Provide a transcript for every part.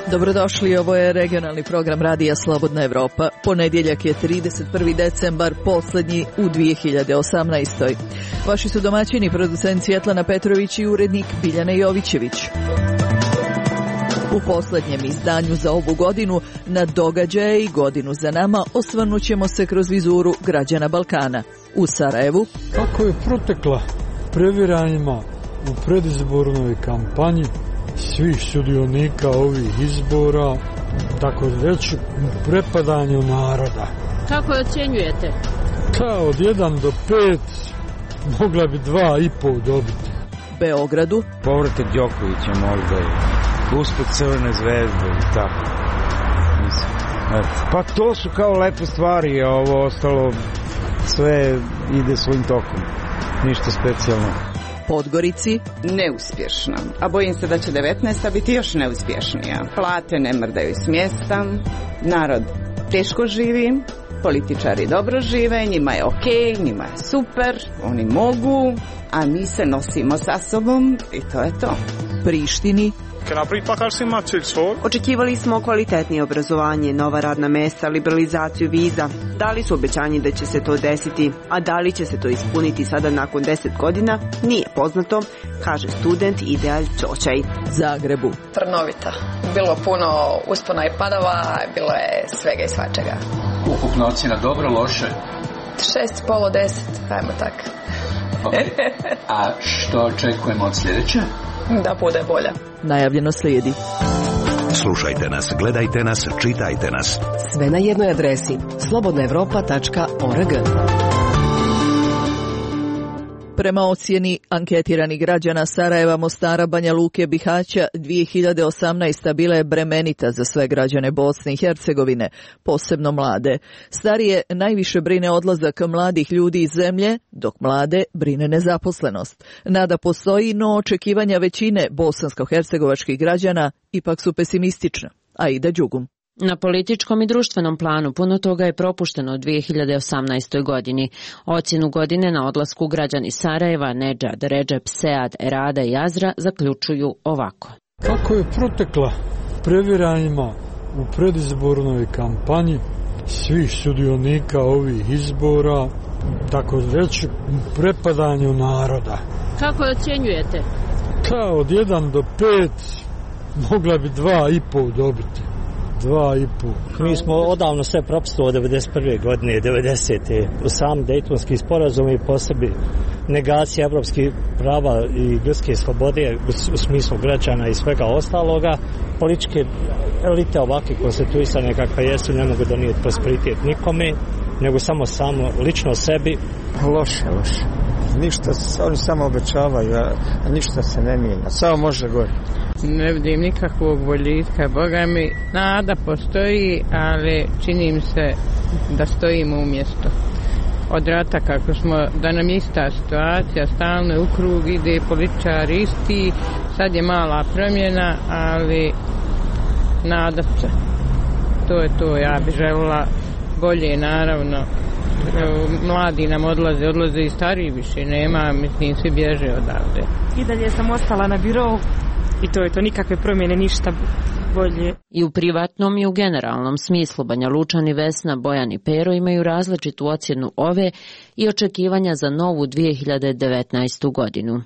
Dobrodošli, ovo je regionalni program Radija Slobodna Evropa. Ponedjeljak je 31. decembar, posljednji u 2018. Vaši su domaćini, producent Svjetlana Petrović i urednik Biljana Jovićević. U posljednjem izdanju za ovu godinu na događaje i godinu za nama osvrnut ćemo se kroz vizuru građana Balkana. U Sarajevu, kako je protekla previranjima u predizbornoj kampanji svih sudionika ovih izbora, tako reći, prepadanju naroda. Kako je ocjenjujete? Od 1 do 5 mogla bi 2,5 dobiti. Beogradu, povratak Đokovića možda je, usput Crvene zvezde i tako. Mislim, pa to su kao lepe stvari, a ovo ostalo sve ide svojim tokom. Ništa specijalno. Podgorici, neuspješna, a bojim se da će 19. biti još neuspješnija. Plate ne mrdaju s mjesta, narod teško živi, političari dobro žive, njima je okej, njima je super, oni mogu, a mi se nosimo sa sobom i to je to. Prištini, očekivali smo kvalitetnije obrazovanje, nova radna mjesta, liberalizaciju viza. Dali su obećanje da će se to desiti, a da li će se to ispuniti sada nakon 10 godina, nije poznato, kaže student Idealj Ćoćaj. Zagrebu, trnovita. Bilo puno uspona i padova, bilo je svega i svačega. Ukupna ocjena dobro, loše? 6,5 od 10, ajmo tak. Okay. A što očekujemo od sljedeće? Da bude bolja. Najavljeno slijedi. Slušajte nas, gledajte nas, čitajte nas. Sve na jednoj adresi slobodnaevropa.org. Prema ocjeni anketiranih građana Sarajeva, Mostara, Banja Luke, Bihaća, 2018. bila je bremenita za sve građane Bosne i Hercegovine, posebno mlade. Starije najviše brine odlazak mladih ljudi iz zemlje, dok mlade brine nezaposlenost. Nada postoji, no očekivanja većine bosansko-hercegovačkih građana ipak su pesimistična. Aida Đugum. Na političkom i društvenom planu puno toga je propušteno u 2018. godini. Ocjenu godine na odlasku građani Sarajeva, Nedžad, Redžep, Sead, Erada i Azra zaključuju ovako. Kako je protekla previranjima u predizbornoj kampanji svih sudionika ovih izbora, tako reći, prepadanju naroda. Kako je ocjenjujete? Od 1 do 5 mogla bi 2,5 dobiti. 2,5. Mi smo odavno sve propustili od 1991. godine, 90. u sam Dejtonski sporazum i posebi negacija evropskih prava i ljudske slobode u smislu građana i svega ostaloga. Političke elite ovakve konstituisane kakve jesu ne mogu donijeti prosperitet nikome, nego samo lično sebi. Loše. Ništa, oni samo obećavaju, a ništa se ne mijenja. Samo može gore. Ne vidim nikakvog boljitka, Boga mi, nada postoji, ali čini mi se da stojimo u mjestu. Od rata kako smo, da nam je ista situacija, stalno u krug ide, političari isti, sad je mala promjena, ali nadat se. To je to, ja bi željela bolje, naravno. Mladi nam odlaze i stariji više nema, mislim, svi bježe odavde. I dalje sam ostala na birou i to je to, nikakve promjene, ništa bolje. I u privatnom i u generalnom smislu Banja Lučani, Vesna, Bojan i Pero imaju različitu ocjenu ove i očekivanja za novu 2019. godinu.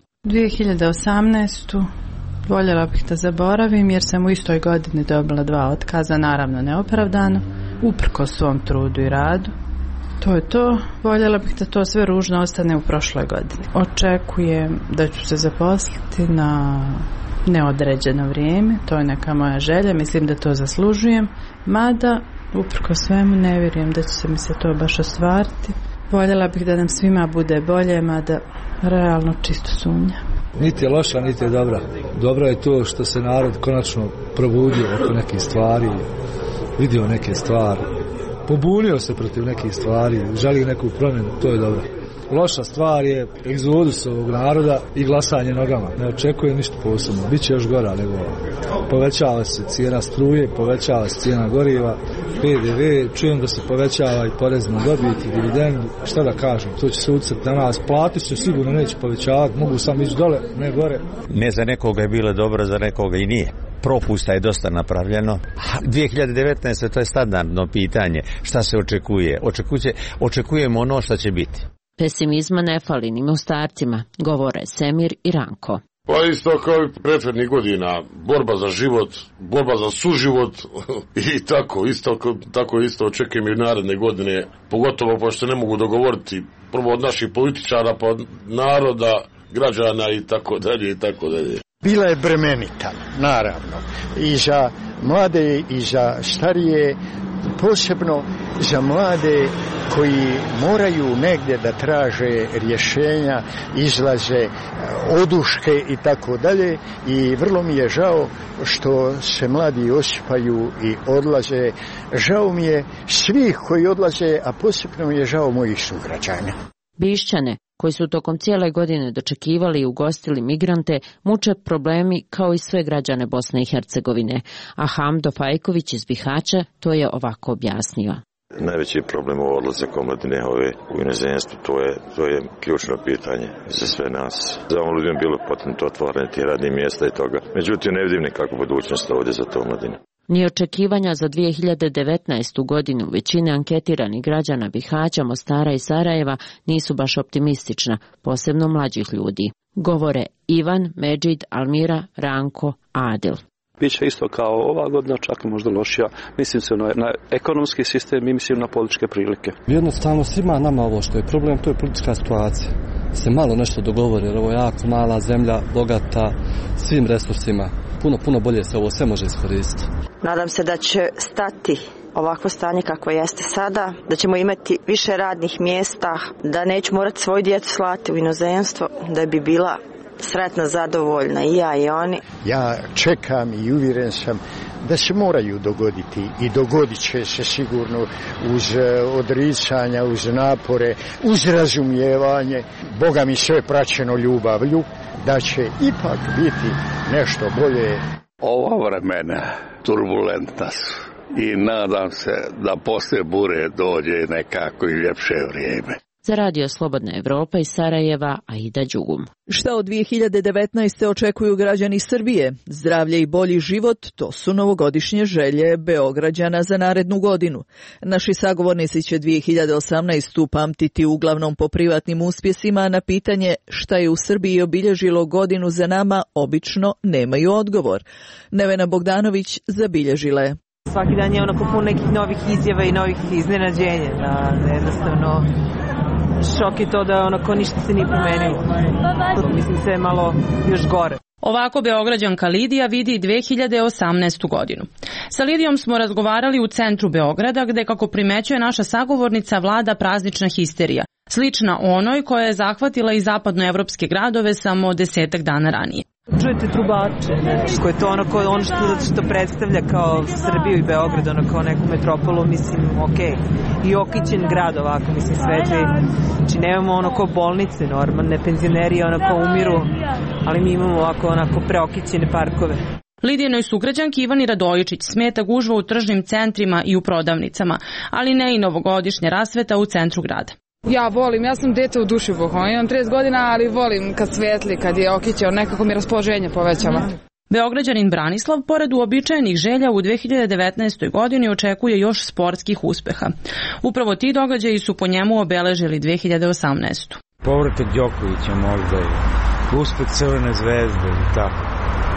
2018. voljela bih da zaboravim jer sam u istoj godini dobila 2 otkaza, naravno neopravdano, uprkos svom trudu i radu. To je to. Voljela bih da to sve ružno ostane u prošloj godini. Očekujem da ću se zaposliti na neodređeno vrijeme. To je neka moja želja. Mislim da to zaslužujem. Mada, uprkos svemu, ne vjerujem da će mi se to baš ostvariti. Voljela bih da nam svima bude bolje, mada realno čisto sumnja. Niti je loša, niti je dobra. Dobro je to što se narod konačno probudio oko nekih stvari, vidio neke stvari, pobunio se protiv nekih stvari, želi neku promjenu, to je dobro. Loša stvar je egzodus ovog naroda i glasanje nogama. Ne očekujem ništa posebno. Biće još gora nego povećava se cijena struje, povećava se cijena goriva, PDV, čujem da se povećava i porez na dobit i dividendu. Šta da kažem, to će se ucrti na nas. Plati se sigurno neće povećavati, mogu sam ići dole, ne gore. Ne za nekoga je bilo dobro, za nekoga i nije. Propusta je dosta napravljeno. 2019. to je standardno pitanje. Šta se očekuje? Očekujemo ono što će biti. Pesimizma ne fali ni Mostarcima, govore Semir i Ranko. Pa isto kao i prethodnih godina, borba za život, borba za suživot i tako isto očekujem i naredne godine, pogotovo pošto ne mogu dogovoriti prvo od naših političara, pa od naroda, građana i tako dalje i tako dalje. Bila je bremenita, naravno, i za mlade i za starije, posebno za mlade koji moraju negdje da traže rješenja, izlaze, oduške i tako dalje, i vrlo mi je žao što se mladi osipaju i odlaze. Žao mi je svih koji odlaze, a posebno mi je žao mojih sugrađana. Bišćane, koji su tokom cijele godine dočekivali i ugostili migrante, muče problemi kao i sve građane Bosne i Hercegovine, a Hamdo Fajković iz Bihaća to je ovako objasnio. Najveći problem u odlazak omladine u inozemstvu, to je ključno pitanje za sve nas. Za ovom ljudima bilo potrebno otvaranje tih radnih mjesta i toga. Međutim, ne vidim nikakvu budućnost ovdje za to omladine. Ni očekivanja za 2019. godinu većine anketiranih građana Bihaća, Mostara i Sarajeva nisu baš optimistična, posebno mlađih ljudi. Govore Ivan, Medžid, Almira, Ranko, Adil. Biće isto kao ova godina, čak možda lošija. Mislim se na ekonomski sistem i mislim na političke prilike. Jednostavno svima nama ovo što je problem, to je politička situacija. Se malo nešto dogovori, jer ovo je jako mala zemlja, bogata svim resursima. Puno bolje se ovo sve može iskoristiti. Nadam se da će stati ovakvo stanje kakvo jeste sada, da ćemo imati više radnih mjesta, da neću morati svoju djecu slati u inozemstvo, da bi bila sretna, zadovoljna i ja i oni. Ja čekam i uvjeren sam da se moraju dogoditi i dogodit će se sigurno uz odricanja, uz napore, uz razumijevanje, Boga mi sve praćeno ljubavlju, da će ipak biti nešto bolje. Ova vremena turbulentna su i nadam se da poslije bure dođe nekako i ljepše vrijeme. Za Radio Slobodna Evropa iz Sarajeva, Aida Đugum. Šta od 2019. očekuju građani Srbije? Zdravlje i bolji život, to su novogodišnje želje Beograđana za narednu godinu. Naši sagovornici će 2018. pamtiti uglavnom po privatnim uspjesima, na pitanje šta je u Srbiji obilježilo godinu za nama obično nemaju odgovor. Nevena Bogdanović zabilježila je. Svaki dan je onako pun nekih novih izjava i novih iznenađenja, da jednostavno šok je to da onako ništa se nije promenilo. Mislim se je malo još gore. Ovako Beograđanka Lidija vidi 2018. godinu. Sa Lidijom smo razgovarali u centru Beograda, gde, kako primećuje naša sagovornica, vlada praznična histerija, slična onoj koja je zahvatila i zapadnoevropske gradove samo 10 dana ranije. Čujete trubače, koje je to ono što predstavlja kao Srbiju i Beograd, ono kao neku metropolu, mislim, okej. I okićen grad ovako, mislim, svetli. Znači, nemamo ono kao bolnice normalne, penzioneri ono kao umiru, ali mi imamo ovako onako preokićene parkove. Lidijenoj sugrađanki Ivani Radojičić smeta gužva u tržnim centrima i u prodavnicama, ali ne i novogodišnja rasveta u centru grada. Ja sam dete u duši Bohom, imam 30 godina, ali volim kad svetli, kad je okićeo, nekako mi raspoloženje povećava. Beograđanin Branislav, pored uobičajenih želja, u 2019. godini očekuje još sportskih uspeha. Upravo ti događaji su po njemu obeležili 2018. Povratak Đokovića možda je, uspeh Crvene zvezde i tako.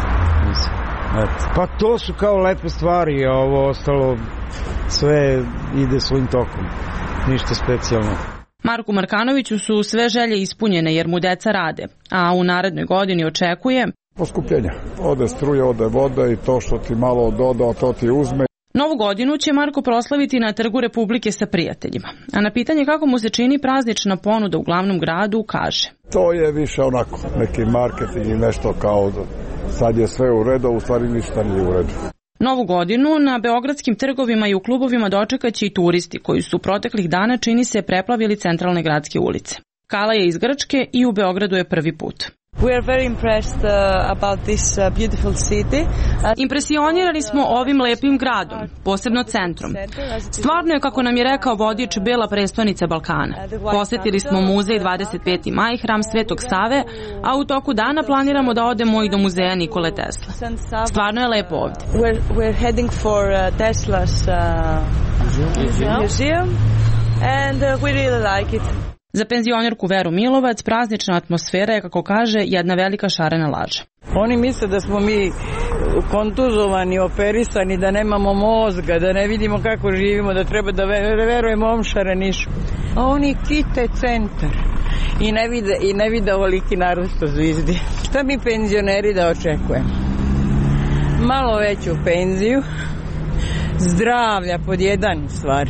Pa to su kao lepe stvari, a ovo ostalo sve ide svojim tokom, ništa specijalno. Marku Markanoviću su sve želje ispunjene jer mu deca rade, a u narednoj godini očekuje poskupljenja. Ode struje, ode voda i to što ti malo doda, to ti uzme. Novu godinu će Marko proslaviti na Trgu Republike sa prijateljima, a na pitanje kako mu se čini praznična ponuda u glavnom gradu kaže: To je više onako neki marketing i nešto kao sad je sve u redu, u stvari ništa nije u redu. Novu godinu na beogradskim trgovima i u klubovima dočekaće i turisti koji su proteklih dana, čini se, preplavili centralne gradske ulice. Kala je iz Grčke i u Beogradu je prvi put. We are very impressed about this beautiful city. Impresionirani smo ovim lepim gradom, posebno centrom. Stvarno je, kako nam je rekao vodič, bela prestonica Balkana. Posjetili smo muzej 25. maj, hram Svetog Save, a u toku dana planiramo da odemo i do muzeja Nikole Tesla. Stvarno je lepo ovdje. We're heading for Tesla's museum and we really like it. Za penzionerku Veru Milovac praznična atmosfera je, kako kaže, jedna velika šarena laža. Oni misle da smo mi kontuzovani, operisani, da nemamo mozga, da ne vidimo kako živimo, da treba da verujemo ovom šarenišu. A oni kite centar i ne vide ovoliki narod što zvizdi. Šta mi penzioneri da očekujemo? Malo veću penziju, zdravlja pod jedan stvari.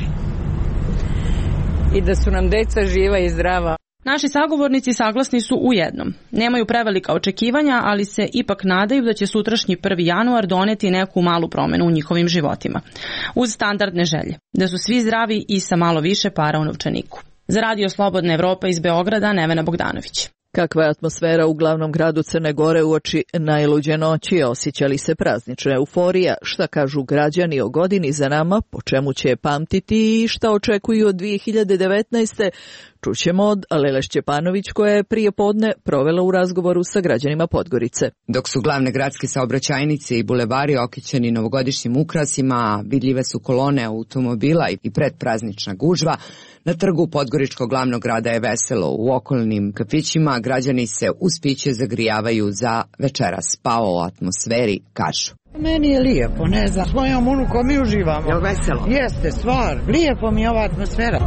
I da su nam deca živa i zdrava. Naši sagovornici saglasni su u jednom. Nemaju prevelika očekivanja, ali se ipak nadaju da će sutrašnji 1. januar doneti neku malu promenu u njihovim životima. Uz standardne želje. Da su svi zdravi i sa malo više para u novčaniku. Za Radio Slobodna Evropa iz Beograda, Nevena Bogdanović. Kakva je atmosfera u glavnom gradu Crne Gore uoči najluđe noći? Osjećali se praznična euforija? Šta kažu građani o godini za nama? Po čemu će je pamtiti i šta očekuju od 2019. Čućemo od Alele Šćepanović, koja je prije podne provela u razgovoru sa građanima Podgorice. Dok su glavne gradske saobraćajnice i bulevari okićeni novogodišnjim ukrasima, vidljive su kolone automobila i predpraznična gužva, na trgu Podgoričkog glavnog grada je veselo. U okolnim kafićima građani se uz piće zagrijavaju za večeras, pa o atmosferi kažu. Meni je lijepo, ne znam, s mojom unukom mi uživamo. Jel veselo? Jeste, stvar, lijepo mi je ova atmosfera.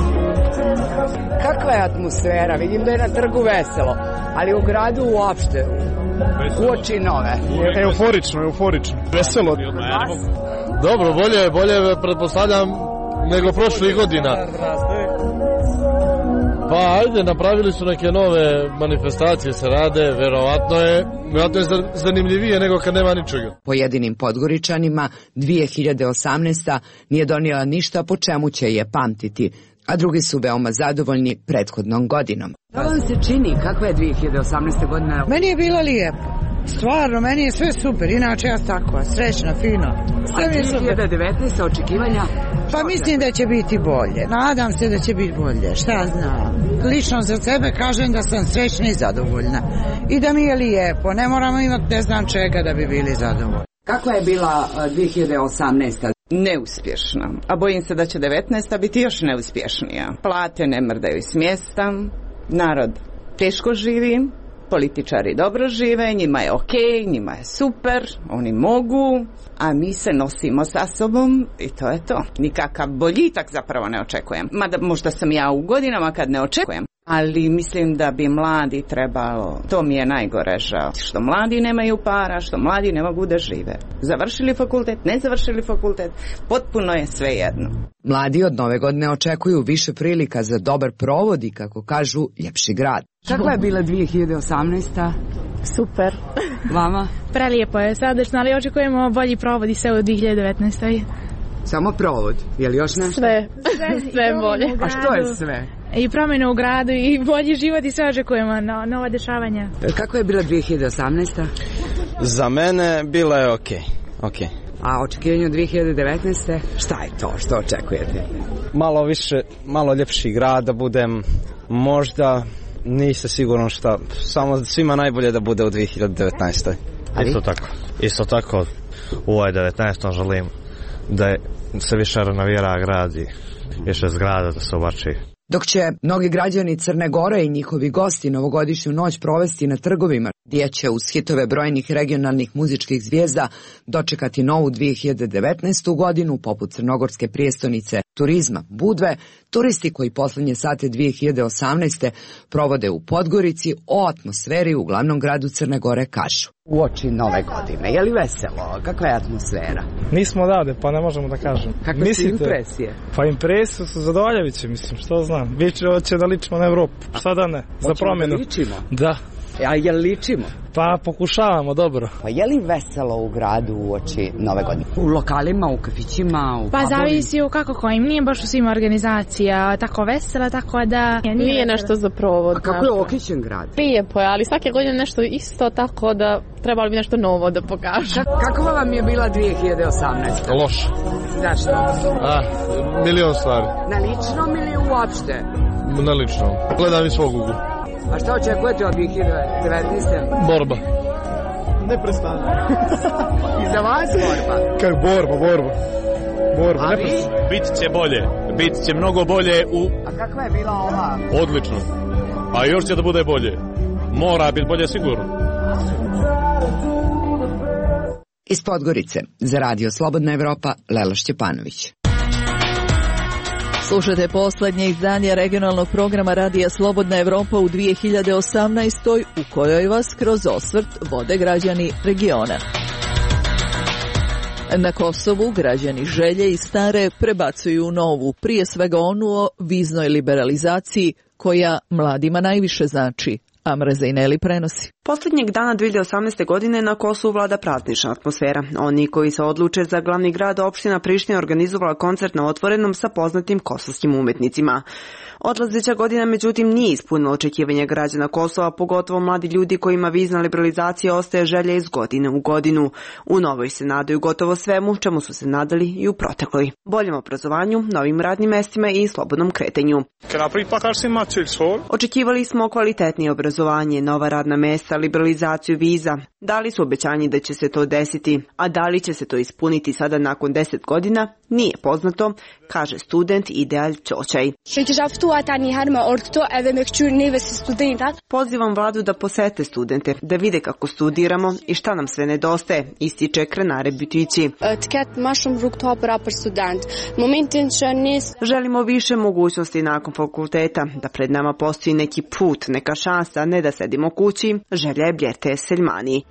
Kakva je atmosfera? Vidim da je na trgu veselo, ali u gradu uopšte, uoči nove. Euforično. Veselo. Dobro, bolje pretpostavljam nego prošlih godina. Pa ajde, napravili su neke nove manifestacije, se rade, verovatno je zanimljivije nego kad nema ničega. Pojedinim Podgoričanima 2018. nije donijela ništa po čemu će je pamtiti, a drugi su veoma zadovoljni prethodnom godinom. Šta vam se čini? Kakva je 2018. godina? Meni je bila lijepo. Stvarno, meni je sve super, inače ja takva, srećna, fina. Sve mi je super. 2019. očekivanja? Pa mislim da će biti bolje, nadam se da će biti bolje, šta znam. Lično za sebe kažem da sam srećna i zadovoljna. I da mi je lijepo, ne moramo imati ne znam čega da bi bili zadovoljni. Kakva je bila 2018. Neuspješna, a bojim se da će 19. biti još neuspješnija. Plate ne mrdaju s mjesta, narod teško živi, političari dobro žive, njima je okej, njima je super, oni mogu, a mi se nosimo sa sobom i to je to. Nikakav boljitak zapravo ne očekujem. Mada možda sam ja u godinama kad ne očekujem. Ali mislim da bi mladi trebalo, to mi je najgore žao, što mladi nemaju para, što mladi ne mogu da žive. Završili fakultet, ne završili fakultet, potpuno je sve jedno. Mladi od nove godine očekuju više prilika za dobar provod i, kako kažu, ljepši grad. Kakva je bila 2018. Super. Vama? Prelijepo je sadačno, ali očekujemo bolji provod i sve u 2019. Samo provod, je li još nešto? Sve bolje. A što je sve? I promjene u gradu i bolji život i sve očekujemo, nova dešavanja. Kako je bila 2018? Za mene bila je okej. A očekivanje od 2019. Šta je to što očekujete? Malo više, malo ljepši grad da budem, možda nisam siguran šta, samo svima najbolje da bude u 2019. Isto tako u ovoj 19. želim da se više renovira grad i više zgrada da se obači. Dok će mnogi građani Crne Gore i njihovi gosti novogodišnju noć provesti na trgovima, gdje će uz hitove brojnih regionalnih muzičkih zvijezda dočekati novu 2019. godinu, poput crnogorske prijestolnice turizma Budve, turisti koji posljednje sate 2018. provode u Podgorici o atmosferi u glavnom gradu Crne Gore kažu. Uoči nove godine, je li veselo? Kakva je atmosfera? Nismo odavde, pa ne možemo da kažem. Kakve su impresije? Pa impresije su zadovoljavajuće, mislim, što znam. Hoće da ličimo na Evropu, šta da ne, za promjenu. Da ličimo? Da. A jel ličimo? Pa pokušavamo, dobro. Pa je li veselo u gradu uoči Nove godine? U lokalima, u kafićima, u Pa zavisi u kako kojim. Nije baš u svim organizacija tako vesela, tako da... Nije nešto za provod. A kako je okićen grad? Lijepo je, ali svake godine nešto isto, tako da trebalo bi nešto novo da pokaže. Kako vam je bila 2018? Loš. Zašto? Milion stvari. Na ličnom ili uopšte? Na ličnom. Gledam iz svog ugla. A šta očekujete od 2019? Borba. Ne prestane. I za vas borba? Kako borba. A vi? Bit će bolje. Bit će mnogo bolje A kakva je bila ova? Odlično. A još će da bude bolje. Mora biti bolje sigurno. Iz Podgorice, za Radio Slobodna Evropa, Lela Šćepanović. Slušajte poslednje izdanje regionalnog programa Radija Slobodna Evropa u 2018. u kojoj vas kroz osvrt vode građani regiona. Na Kosovu građani Želje i Stare prebacuju novu, prije svega onu o viznoj liberalizaciji koja mladima najviše znači. Amra Zejneli prenosi. Posljednjeg dana 2018. godine na Kosovu vlada praznična atmosfera. Oni koji se odluče za glavni grad, opština Priština organizovala koncert na otvorenom sa poznatim kosovskim umetnicima. Odlazeća godina međutim nije ispunila očekivanja građana Kosova, pogotovo mladi ljudi kojima vizna liberalizacija ostaje želja iz godine u godinu. U novoj se nadaju gotovo svemu čemu su se nadali i u protekloj. Boljem obrazovanju, novim radnim mestima i slobodnom kretanju. Očekivali smo kvalitetnije obrazovanje, nova radna mesta, liberalizaciju viza. Da li su obećanji da će se to desiti, a da li će se to ispuniti sada nakon 10 godina, nije poznato, kaže student Ideal Ćoćaj. Pozivam vladu da posete studente, da vide kako studiramo i šta nam sve nedostaje, ističe Krenare Butići. Želimo više mogućnosti nakon fakulteta, da pred nama postoji neki put, neka šansa, ne da sedimo kući, želja je Bljerte Seljmani.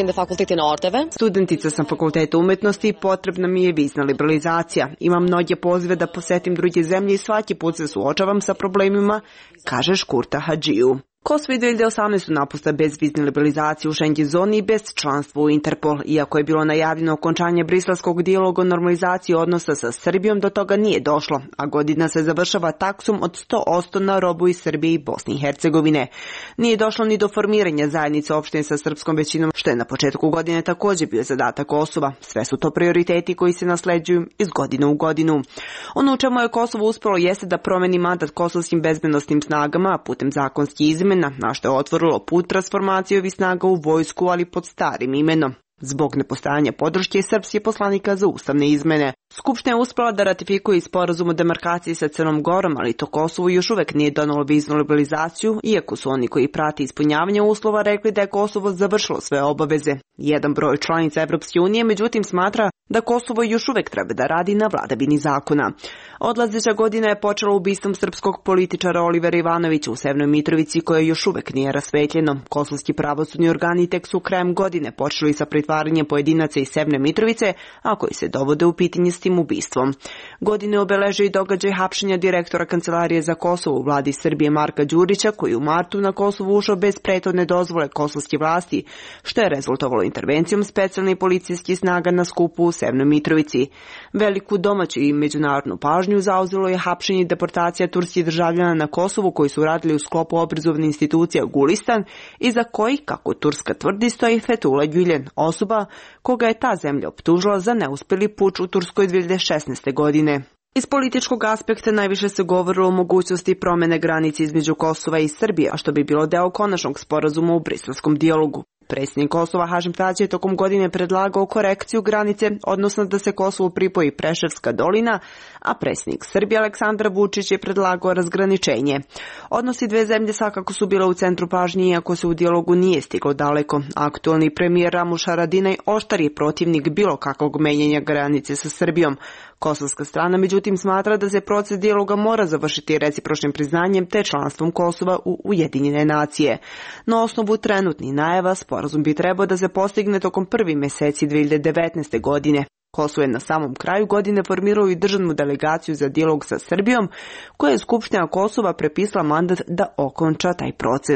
Studentica sam fakulteta umetnosti, potrebna mi je vizna liberalizacija. Imam mnoge pozive da posetim druge zemlje i svaki put se suočavam sa problemima, kaže Škurta Hadžiju. Kosovo je 2018. napusta bez vizne liberalizacije u Schengen zoni i bez članstva u Interpol. Iako je bilo najavljeno okončanje briselskog dijaloga o normalizaciji odnosa sa Srbijom, do toga nije došlo, a godina se završava taksom od 100% na robu iz Srbije i Bosne i Hercegovine. Nije došlo ni do formiranja zajednice opštine sa srpskom većinom, što je na početku godine također bio zadatak Kosova. Sve su to prioriteti koji se nasleđuju iz godine u godinu. Ono u čemu je Kosovo uspelo jeste da promeni mandat kosovskim bezbednosnim snagama putem zakonskih izmena, na što je otvorilo put transformacije ovih snaga u vojsku, ali pod starim imenom. Zbog nepostojanja podrške srpskih poslanika za ustavne izmene. Skupština je uspela da ratifikuje sporazum o demarkaciji sa Crnom Gorom, ali to Kosovo još uvek nije donalo viznu liberalizaciju, iako su oni koji prati ispunjavanje uslova rekli da je Kosovo završilo sve obaveze. Jedan broj članica Evropske unije međutim smatra da Kosovo još uvek treba da radi na vladavini zakona. Odlazeća godina je počela ubistvom srpskog političara Olivera Ivanovića u Severnoj Mitrovici, koje još uvek nije rasvetljeno. Kosovski pravosudni organi tek su krajem godine počeli sa pritvaranjem pojedinaca iz Severne Mitrovice, a koji se dovode u pitanje s tim ubistvom. Godine obeleže i događaj hapšenja direktora Kancelarije za Kosovo u vladi Srbije Marka Đurića, koji u martu na Kosovu ušao bez prethodne dozvole kosovske vlasti, što je rezultovalo intervencijom specijalnih policijskih snaga na skupu u Severnoj Mitrovici. Veliku domaću i međunarodnu pažnju zauzelo je hapšenje i deportacija turskih državljana na Kosovu koji su radili u sklopu obrazovne institucije Gulistan i za koji, kako Turska tvrdi, stoji Fethullah Gülen, osoba koga je ta zemlja optužila za neuspjeli puč u Turskoj 2016. godine. Iz političkog aspekta najviše se govorilo o mogućnosti promene granice između Kosova i Srbije, a što bi bilo deo konačnog sporazuma u briselskom dijalogu. Predsjednik Kosova Hašim Tači je tokom godine predlagao korekciju granice, odnosno da se Kosovu pripoji Preševska dolina, a predsjednik Srbije Aleksandar Vučić je predlagao razgraničenje. Odnosi dve zemlje svakako su bile u centru pažnje, iako se u dijalogu nije stiglo daleko. Aktualni premijer Ramuš Haradinaj oštar je protivnik bilo kakvog menjanja granice sa Srbijom. Kosovska strana međutim smatra da se proces dijaloga mora završiti recipročnim priznanjem te članstvom Kosova u Ujedinjene nacije. Na osnovu trenutnih najava sporazum bi trebao da se postigne tokom prvih meseci 2019. godine. Kosovo je na samom kraju godine formirao i državnu delegaciju za dijalog sa Srbijom, koja je Skupština Kosova prepisala mandat da okonča taj proces.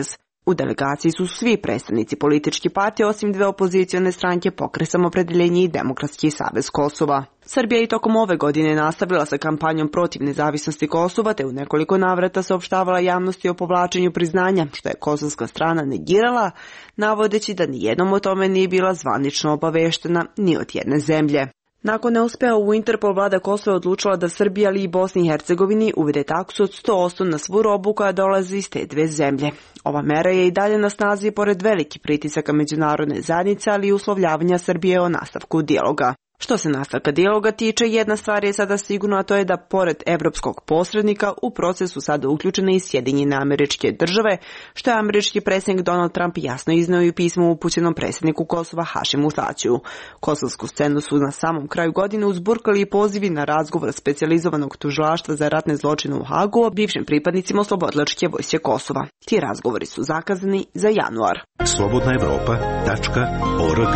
U delegaciji su svi predstavnici političke partije osim dve opozicione stranke Pokret Samoopredjeljenje i Demokratski savez Kosova. Srbija je i tokom ove godine nastavila sa kampanjom protiv nezavisnosti Kosova te u nekoliko navrata saopštavala javnosti o povlačenju priznanja, što je kosovska strana negirala, navodeći da nijednom o tome nije bila zvanično obaveštena ni od jedne zemlje. Nakon neuspeha u Interpol, vlada Kosova odlučila da Srbija, ali i Bosni i Hercegovini uvede taksu od 100% na svu robu koja dolazi iz te dve zemlje. Ova mera je i dalje na snazi pored velikih pritisaka međunarodne zajednice, ali i uslovljavanja Srbije o nastavku dijaloga. Što se nastavka dijaloga tiče, jedna stvar je sada sigurno, a to je da pored evropskog posrednika u procesu sada uključene i Sjedinjene Američke Države, što je američki predsjednik Donald Trump jasno izneo i u pismu upućenom predsjedniku Kosova Hašimu Tačiju. Kosovsku scenu su na samom kraju godine uzburkali i pozivi na razgovor specijalizovanog tužilaštva za ratne zločine u Hagu o bivšim pripadnicima Oslobodilačke vojske Kosova. Ti razgovori su zakazani za januar. slobodnaevropa.org.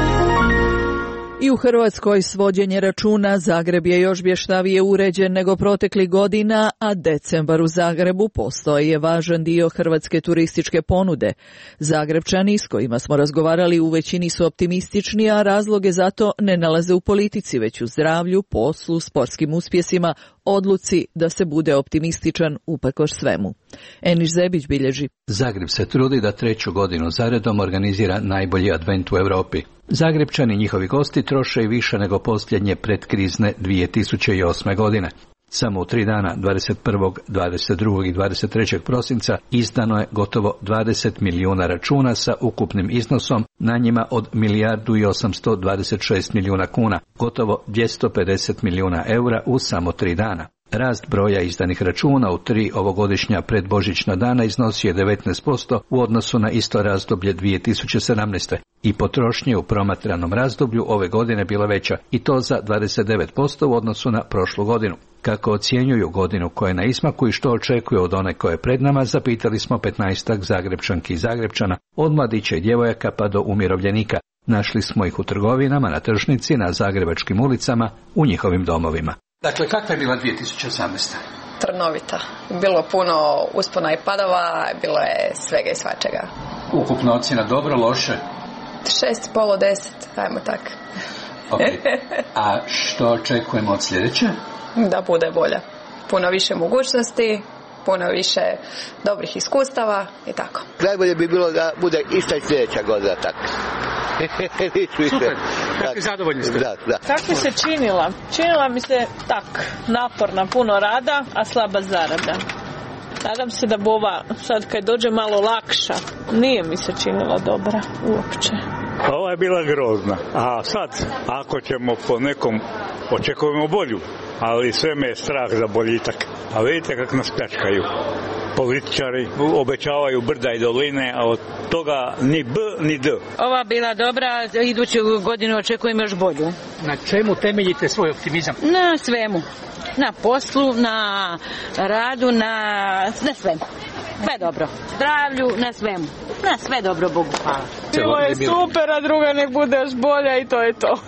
I u Hrvatskoj svođenje računa Zagreb je još bještavije uređen nego proteklih godina, a decembar u Zagrebu postao je važan dio hrvatske turističke ponude. Zagrebčani s kojima smo razgovarali u većini su optimistični, a razloge za to ne nalaze u politici, već u zdravlju, poslu, sportskim uspjesima, odluci da se bude optimističan uprkos svemu. Eniš Zebić bilježi. Zagreb se trudi da treću godinu zaredom organizira najbolji advent u Europi. Zagrebčani i njihovi gosti troše i više nego posljednje predkrizne 2008. godine. Samo u 3 dana, 21., 22. i 23. prosinca, izdano je gotovo 20 milijuna računa sa ukupnim iznosom na njima od $1.826 milijuna kuna, gotovo 250 milijuna eura u samo 3 dana. Rast broja izdanih računa u 3 ovogodišnja predbožićna dana iznosio je 19% u odnosu na isto razdoblje 2017. I potrošnje u promatranom razdoblju ove godine bila veća, i to za 29% u odnosu na prošlu godinu. Kako ocjenjuju godinu koja je na izmaku i što očekuju od one koja je pred nama, zapitali smo 15 Zagrebčanki i Zagrebčana, od mladića i djevojaka pa do umirovljenika. Našli smo ih u trgovinama, na tržnici, na zagrebačkim ulicama, u njihovim domovima. Dakle, kakva je bila 2018? Trnovita. Bilo puno uspona i padova, bilo je svega i svačega. Ukupno ocjena dobro, loše? 6,5 od 10, ajmo tako. Okay. A što očekujemo od sljedeće? Da bude bolja. Puno više mogućnosti, puno više dobrih iskustava i tako. Najbolje bi bilo da bude ista i sljedeća godina tako. Super, dakle zadovoljni ste? Da. Kako mi se činila? Činila mi se naporna, puno rada, a slaba zarada. Nadam se da bi ova, sad kad dođe malo lakša, nije mi se činila dobra uopće. Ova je bila grozna, a sad, ako ćemo po nekom, očekujemo bolju, ali sve me je strah za boljitak. A vidite kako nas pljačkaju. Političari obećavaju brda i doline, a od toga ni B ni D. Ova bila dobra, iduću godinu očekujem još bolju. Na čemu temeljite svoj optimizam? Na svemu. Na poslu, na radu, na svemu. Sve dobro. Zdravlju, na svemu. Na sve dobro, Bogu hvala. Bilo je super, a druga nek bude još bolja i to je to.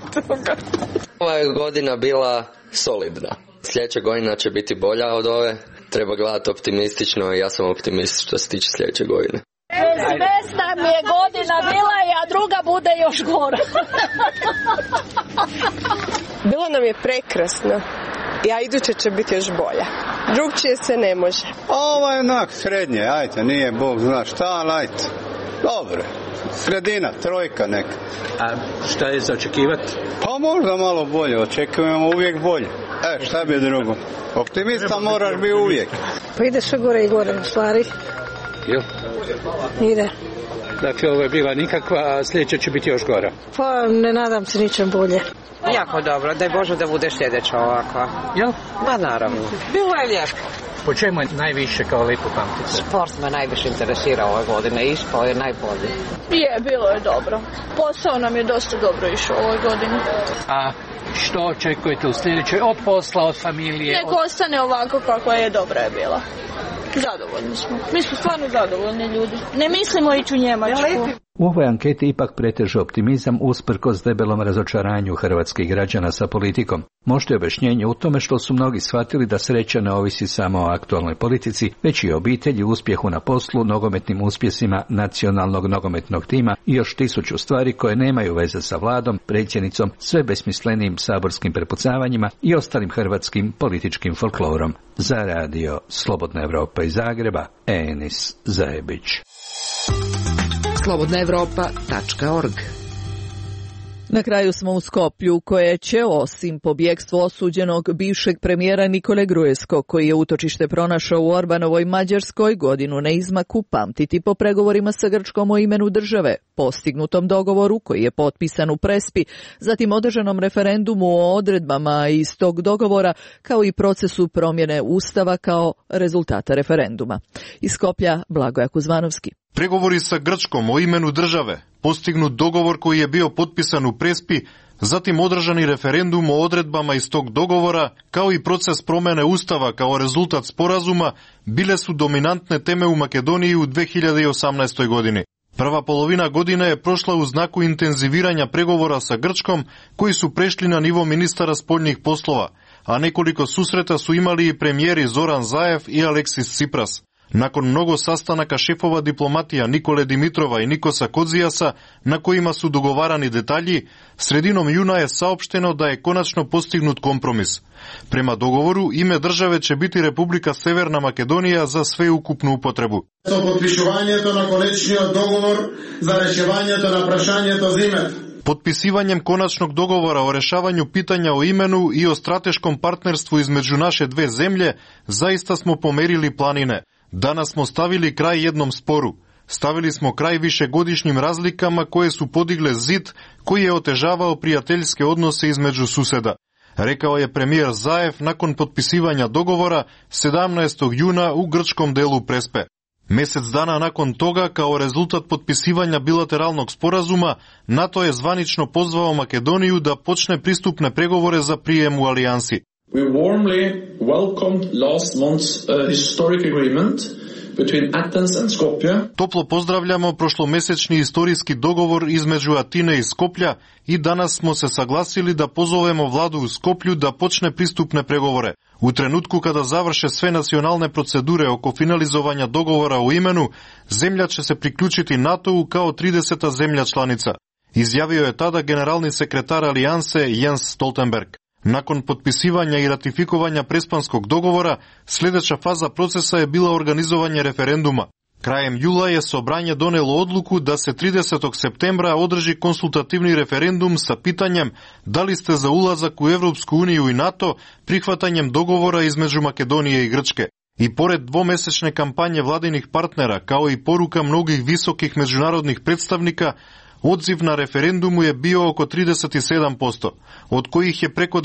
Ova je godina bila solidna. Sljedeća godina će biti bolja od ove. Treba gledati optimistično i ja sam optimist što se tiče sljedeće godine. Vesna mi je godina bila, a druga bude još gora. Bilo nam je prekrasno. Ja iduće će biti još bolja. Drugčije se ne može. Ovo je onak srednje, ajte, nije Bog zna šta, ali ajte. Dobro, sredina, trojka neka. A šta je za očekivati? Pa možda malo bolje, očekujemo uvijek bolje. Šta bi drugo? Optimista moraš biti uvijek. Pa ide sve gore i gore, u stvari. Jel? Ide. Dakle, ovo je bila nikakva, a sljedeća će biti još gora. Pa ne nadam se ničem bolje. Jako dobro, daj Bože da bude sljedeća ovakva. Jel? Pa naravno. Bilo je lijepo. Po čemu je najviše kao lijepo pamtite? Sport me najviše interesira ove godine, ispao je najbolji. Bilo je dobro. Posao nam je dosta dobro išao ove godine. A što očekujete u sljedećoj od posla, od familije? Nek ostane ovako kako je, dobra je bila. Zadovoljni smo. Mi smo stvarno zadovoljni ljudi. Ne mislimo ići u Njemačku. U ovoj anketi ipak preteže optimizam usprkos debelom razočaranju hrvatskih građana sa politikom. Možda je objašnjenje u tome što su mnogi shvatili da sreća ne ovisi samo o aktualnoj politici, već i o obitelji, uspjehu na poslu, nogometnim uspjesima nacionalnog nogometnog tima i još 1000 stvari koje nemaju veze sa vladom, predsjednicom, sve besmislenim saborskim prepucavanjima i ostalim hrvatskim političkim folklorom. Za radio Slobodna Evropa iz Zagreba, Enis Zajebić. slobodnaevropa.org. Na kraju smo u Skoplju, koje će osim pobjegstvo osuđenog bivšeg premijera Nikole Gruevskog, koji je utočište pronašao u Orbanovoj Mađarskoj, godinu na izmaku pamtiti po pregovorima sa Grčkom o imenu države, postignutom dogovoru koji je potpisan u Prespi, zatim održanom referendumu o odredbama iz tog dogovora, kao i procesu promjene Ustava kao rezultata referenduma. Iz Skoplja, Blagoja Kuzmanovski. Pregovori sa Grčkom o imenu države, postignut dogovor koji je bio potpisan u Prespi, zatim održani referendum o odredbama iz tog dogovora, kao i proces promjene Ustava kao rezultat sporazuma, bile su dominantne teme u Makedoniji u 2018. godini. Prva polovina godine je prošla u znaku intenziviranja pregovora sa Grčkom, koji su prešli na nivo ministara spoljnih poslova, a nekoliko susreta su imali i premijeri Zoran Zaev i Aleksis Tsipras. Nakon mnogo sastanaka šefova diplomatija Nikole Dimitrova i Nikosa Kodzijasa, na kojima su dogovarani detalji, sredinom juna je saopšteno da je konačno postignut kompromis. Prema dogovoru, ime države će biti Republika Severna Makedonija za sveukupnu upotrebu. Potpisivanjem konačnog dogovora o rešavanju pitanja o imenu i o strateškom partnerstvu između naše dve zemlje, zaista smo pomerili planine. Danas smo stavili kraj jednom sporu. Stavili smo kraj višegodišnjim razlikama koje su podigle zid koji je otežavao prijateljske odnose između suseda, rekao je premijer Zaev nakon potpisivanja dogovora 17. juna u grčkom delu Prespe. Mjesec dana nakon toga, kao rezultat potpisivanja bilateralnog sporazuma, NATO je zvanično pozvao Makedoniju da počne pristupne pregovore za prijem u alijansi. We warmly welcomed last month's historic agreement between Athens and Skopje. Toplo pozdravljamo prošlomesečni istorijski dogovor između Atine i Skoplja i danas smo se saglasili da pozovemo vladu u Skoplju da počne pristupne pregovore. U trenutku kada završe sve nacionalne procedure oko finalizovanja dogovora o imenu, zemlja će se priključiti NATO-u kao 30. zemlja članica, izjavio je tada generalni sekretar alijanse Jens Stoltenberg. Nakon potpisivanja i ratifikovanja Prespanskog dogovora, sljedeća faza procesa je bila organizovanje referenduma. Krajem jula je Sobranje donelo odluku da se 30. septembra održi konsultativni referendum sa pitanjem da li ste za ulazak u Evropsku uniju i NATO prihvatanjem dogovora između Makedonije i Grčke. I pored dvomesečne kampanje vladinih partnera, kao i poruka mnogih visokih međunarodnih predstavnika, odziv na referendumu je bio oko 37%, od kojih je preko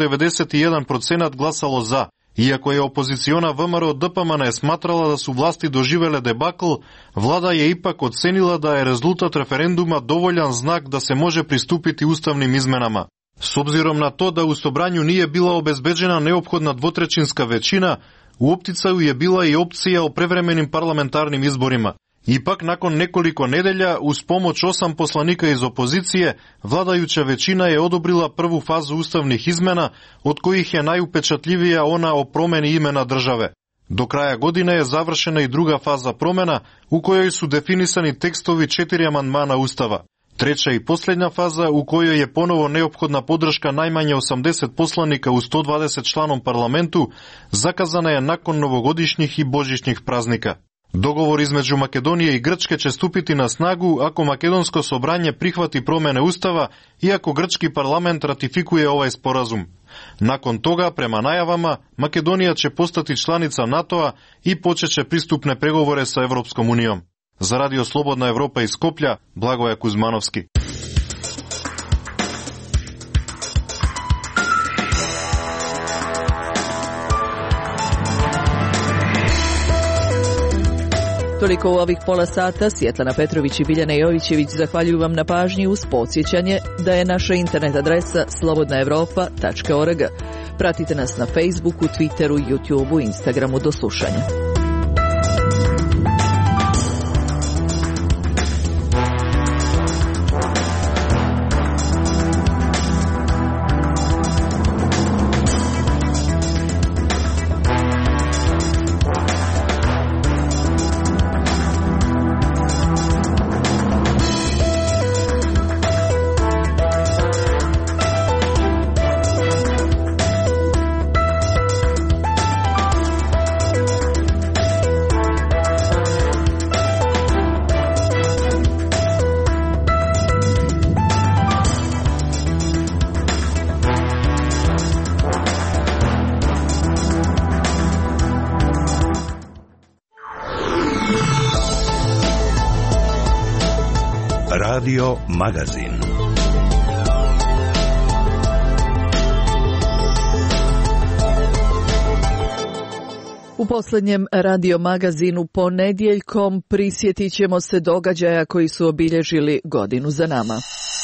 91% glasalo za. Iako je opoziciona VMRO DPMN smatrala da su vlasti doživele debakl, vlada je ipak ocenila da je rezultat referenduma dovoljan znak da se može pristupiti ustavnim izmenama. S obzirom na to da u Sobranju nije bila obezbeđena neophodna dvotrećinska većina, u opticaju je bila i opcija o prevremenim parlamentarnim izborima. Ipak, nakon nekoliko nedelja, uz pomoć 8 poslanika iz opozicije, vladajuća većina je odobrila prvu fazu ustavnih izmena, od kojih je najupečatljivija ona o promjeni imena države. Do kraja godine je završena i druga faza promjena, u kojoj su definisani tekstovi 4 amandmana Ustava. Treća i posljednja faza, u kojoj je ponovo neophodna podrška najmanje 80 poslanika u 120 članom parlamentu, zakazana je nakon novogodišnjih i božićnih praznika. Dogovor između Makedonije i Grčke će stupiti na snagu ako Makedonsko sobranje prihvati promjene Ustava i ako grčki parlament ratifikuje ovaj sporazum. Nakon toga, prema najavama, Makedonija će postati članica NATO-a i počeće pristupne pregovore sa Evropskom unijom. Za radio Slobodna Evropa iz Skoplja, Blagoja Kuzmanovski. Toliko u ovih pola sata. Svjetlana Petrović i Biljana Jovićević zahvaljuju vam na pažnji uz podsjećanje da je naša internet adresa slobodnaevropa.org. Pratite nas na Facebooku, Twitteru, YouTubeu, Instagramu. Do slušanja. Radio Magazin. U posljednjem Radio Magazinu ponedjeljkom prisjetit ćemo se događaja koji su obilježili godinu za nama.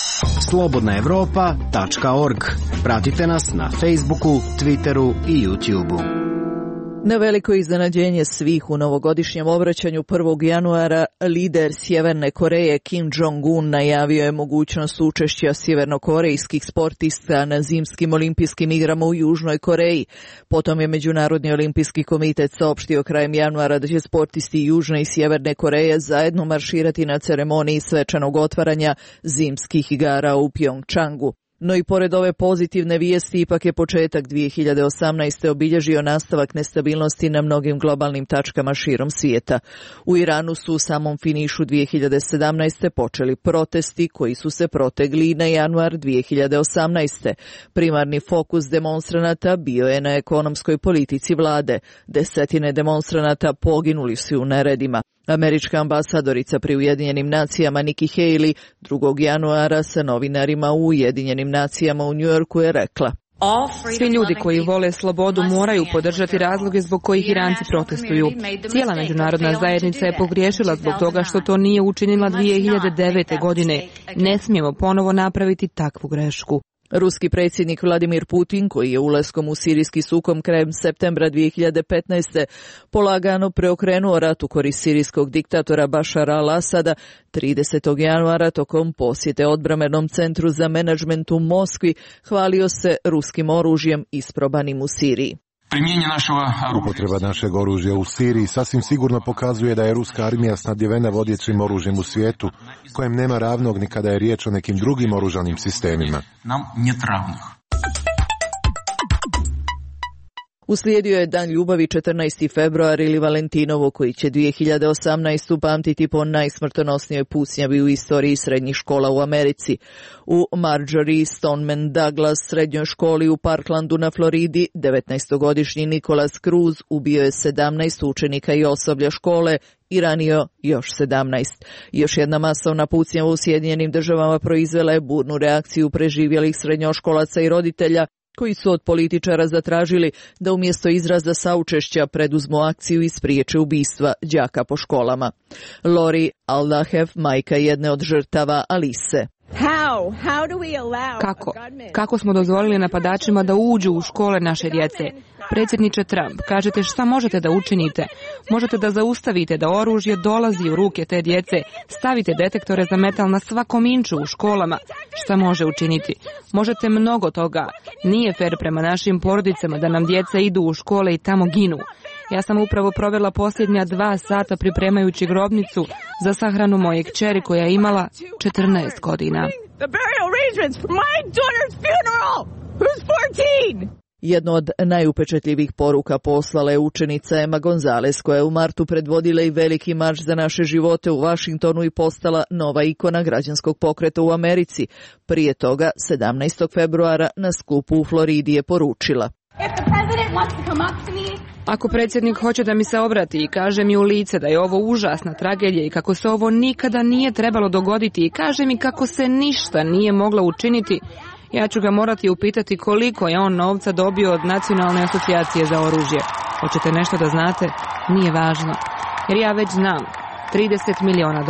Slobodnaevropa.org. Pratite nas na Facebooku, Twitteru i YouTubeu. Na veliko iznenađenje svih u novogodišnjem obraćanju 1. januara lider Sjeverne Koreje Kim Jong-un najavio je mogućnost učešća sjevernokorejskih sportista na zimskim olimpijskim igrama u Južnoj Koreji. Potom je Međunarodni olimpijski komitet saopštio krajem januara da će sportisti Južne i Sjeverne Koreje zajedno marširati na ceremoniji svečanog otvaranja zimskih igara u Pjongčangu. No i pored ove pozitivne vijesti, ipak je početak 2018. obilježio nastavak nestabilnosti na mnogim globalnim tačkama širom svijeta. U Iranu su u samom finišu 2017. počeli protesti koji su se protegli na januar 2018. Primarni fokus demonstranata bio je na ekonomskoj politici vlade. Desetine demonstranata poginuli su u neredima. Američka ambasadorica pri Ujedinjenim nacijama Nikki Haley 2. januara sa novinarima u Ujedinjenim nacijama u Njujorku je rekla: Svi ljudi koji vole slobodu moraju podržati razloge zbog kojih Iranci protestuju. Cijela međunarodna zajednica je pogriješila zbog toga što to nije učinila 2009. godine. Ne smijemo ponovo napraviti takvu grešku. Ruski predsjednik Vladimir Putin, koji je ulaskom u sirijski sukob krajem septembra 2015. polagano preokrenuo rat u korist sirijskog diktatora Bašara al-Asada, 30. januara tokom posjete odbrambenom centru za menadžment u Moskvi hvalio se ruskim oružjem isprobanim u Siriji. Upotreba našeg oružja u Siriji sasvim sigurno pokazuje da je ruska armija snadjevena vodjećim oružjem u svijetu, kojem nema ravnog ni kada je riječ o nekim drugim oružanim sistemima. Uslijedio je Dan ljubavi 14. februar ili Valentinovo, koji će 2018. pamtiti po najsmrtonosnijoj pucnjavi u istoriji srednjih škola u Americi. U Marjorie Stoneman Douglas srednjoj školi u Parklandu na Floridi 19-godišnji Nicholas Cruz ubio je 17 učenika i osoblja škole i ranio još 17. Još jedna masovna pucnjava u Sjedinjenim Državama proizvela je burnu reakciju preživjelih srednjoškolaca i roditelja, koji su od političara zatražili da umjesto izraza saučešća preduzmu akciju i spriječe ubistva đaka po školama. Lori Aldahev, majka jedne od žrtava Alise. Kako smo dozvolili napadačima da uđu u škole naše djece? Predsjedniče Trump, kažete šta možete da učinite? Možete da zaustavite da oružje dolazi u ruke te djece, stavite detektore za metal na svakom inču u školama. Šta može učiniti? Možete mnogo toga. Nije fer prema našim porodicama da nam djeca idu u škole i tamo ginu. Ja sam upravo provela posljednja 2 sata pripremajući grobnicu za sahranu moje kćeri koja je imala 14 godina. Jedno od najupečatljivih poruka poslala je učenica Emma Gonzalez, koja je u martu predvodila i veliki marš za naše živote u Washingtonu i postala nova ikona građanskog pokreta u Americi. Prije toga, 17. februara, na skupu u Floridi je poručila: Ako predsjednik hoće da mi se obrati i kaže mi u lice da je ovo užasna tragedija i kako se ovo nikada nije trebalo dogoditi i kaže mi kako se ništa nije moglo učiniti, ja ću ga morati upitati koliko je on novca dobio od Nacionalne asocijacije za oružje. Hoćete nešto da znate? Nije važno. Jer ja već znam. $30 miliona.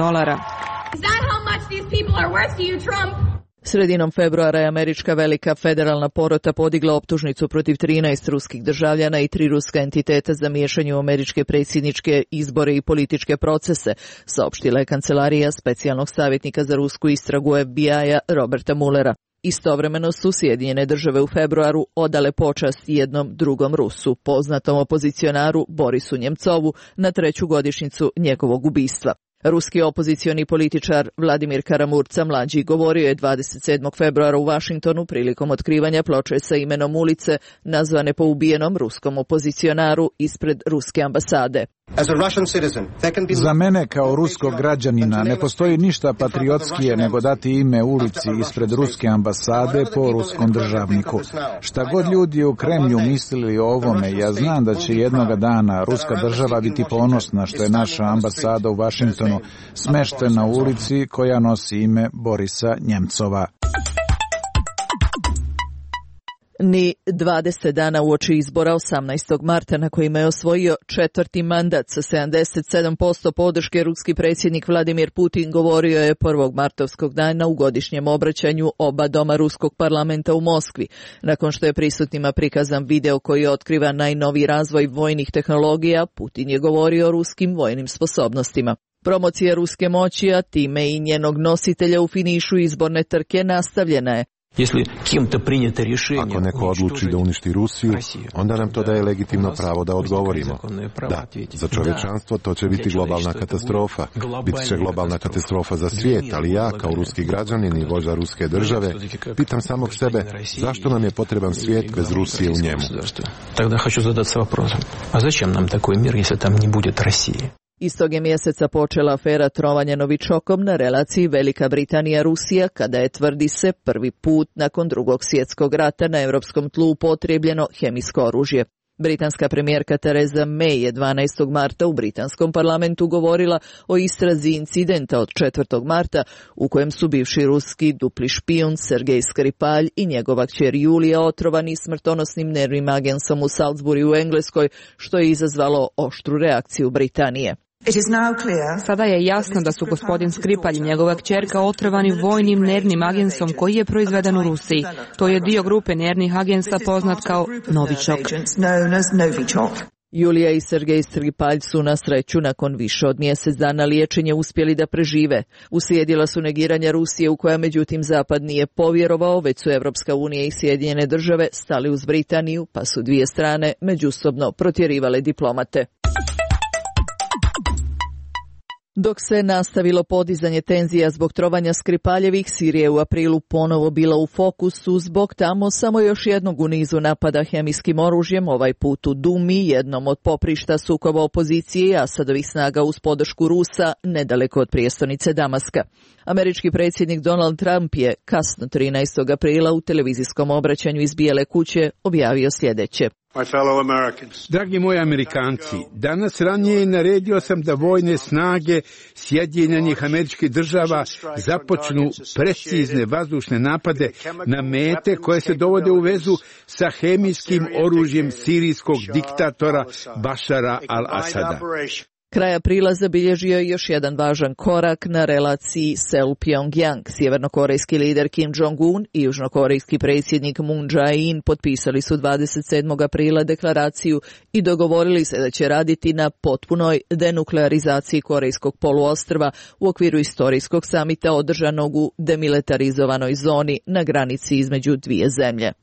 Sredinom februara je američka velika federalna porota podigla optužnicu protiv 13 ruskih državljana i 3 ruska entiteta za miješanje u američke predsjedničke izbore i političke procese, saopštila je kancelarija specijalnog savjetnika za rusku istragu FBI-a Roberta Muellera. Istovremeno su Sjedinjene Države u februaru odale počast jednom drugom Rusu, poznatom opozicionaru Borisu Njemcovu, na 3. godišnjicu njegovog ubistva. Ruski opozicioni političar Vladimir Karamurca mlađi govorio je 27. februara u Washingtonu prilikom otkrivanja ploče sa imenom ulice nazvane po ubijenom ruskom opozicionaru ispred ruske ambasade. Za mene kao ruskog građanina ne postoji ništa patriotskije nego dati ime ulici ispred ruske ambasade po ruskom državniku. Šta god ljudi u Kremlju mislili o ovome, ja znam da će jednoga dana ruska država biti ponosna što je naša ambasada u Vašingtonu smeštena u ulici koja nosi ime Borisa Njemcova. Ni 20 dana uoči izbora 18. marta na kojima je osvojio četvrti mandat sa 77% podrške, ruski predsjednik Vladimir Putin govorio je 1. martovskog dana u godišnjem obraćanju oba doma ruskog parlamenta u Moskvi, nakon što je prisutnima prikazan video koji otkriva najnoviji razvoj vojnih tehnologija. Putin je govorio o ruskim vojnim sposobnostima. Promocija ruske moći, a time i njenog nositelja u finišu izborne trke nastavljena je. Ako neko odluči da uništi Rusiju, onda nam to daje legitimno pravo da odgovorimo. Da, za čovječanstvo to će biti globalna katastrofa. Biti će globalna katastrofa za svijet, ali ja, kao ruski građanin i vođa ruske države, pitam samog sebe zašto nam je potreban svijet bez Rusije u njemu. Тогда хочу задаться вопросом, а зачем нам такой мир, если там не будет России? Istog je mjeseca počela afera trovanja novičokom na relaciji Velika Britanija-Rusija, kada je, tvrdi se, prvi put nakon Drugog svjetskog rata na europskom tlu upotrijebljeno hemijsko oružje. Britanska premijerka Theresa May je 12. marta u britanskom parlamentu govorila o istrazi incidenta od 4. marta u kojem su bivši ruski dupli špijun Sergej Skripalj i njegova kćer Julija otrovani smrtonosnim nervnim agensom u Salisbury u Engleskoj, što je izazvalo oštru reakciju Britanije. Sada je jasno da su gospodin Skripalj i njegova kćerka otrovani vojnim nervnim agensom koji je proizveden u Rusiji. To je dio grupe nervnih agensa poznat kao Novičok. Julija i Sergej Skripalj su na sreću nakon više od mjesec dana liječenja uspjeli da prežive. Uslijedila su negiranja Rusije u koja međutim Zapad nije povjerovao, već su Evropska unija i Sjedinjene države stali uz Britaniju, pa su dvije strane međusobno protjerivale diplomate. Dok se nastavilo podizanje tenzija zbog trovanja Skripaljevih, Sirija je u aprilu ponovo bila u fokusu zbog tamo samo još jednog u nizu napada hemijskim oružjem, ovaj put u Dumi, jednom od poprišta sukoba opozicije i Asadovih snaga uz podršku Rusa, nedaleko od prijestolnice Damaska. Američki predsjednik Donald Trump je kasno 13. aprila u televizijskom obraćanju iz Bijele kuće objavio sljedeće. Dragi moji Amerikanci, danas ranije naredio sam da vojne snage Sjedinjenih Američkih Država započnu precizne vazdušne napade na mete koje se dovode u vezu sa hemijskim oružjem sirijskog diktatora Bašara al-Asada. Kraj aprila zabilježio je još jedan važan korak na relaciji Seul-Pyongyang. Sjevernokorejski lider Kim Jong-un i južnokorejski predsjednik Moon Jae-in potpisali su 27. aprila deklaraciju i dogovorili se da će raditi na potpunoj denuklearizaciji korejskog poluostrva u okviru istorijskog samita održanog u demilitarizovanoj zoni na granici između dvije zemlje.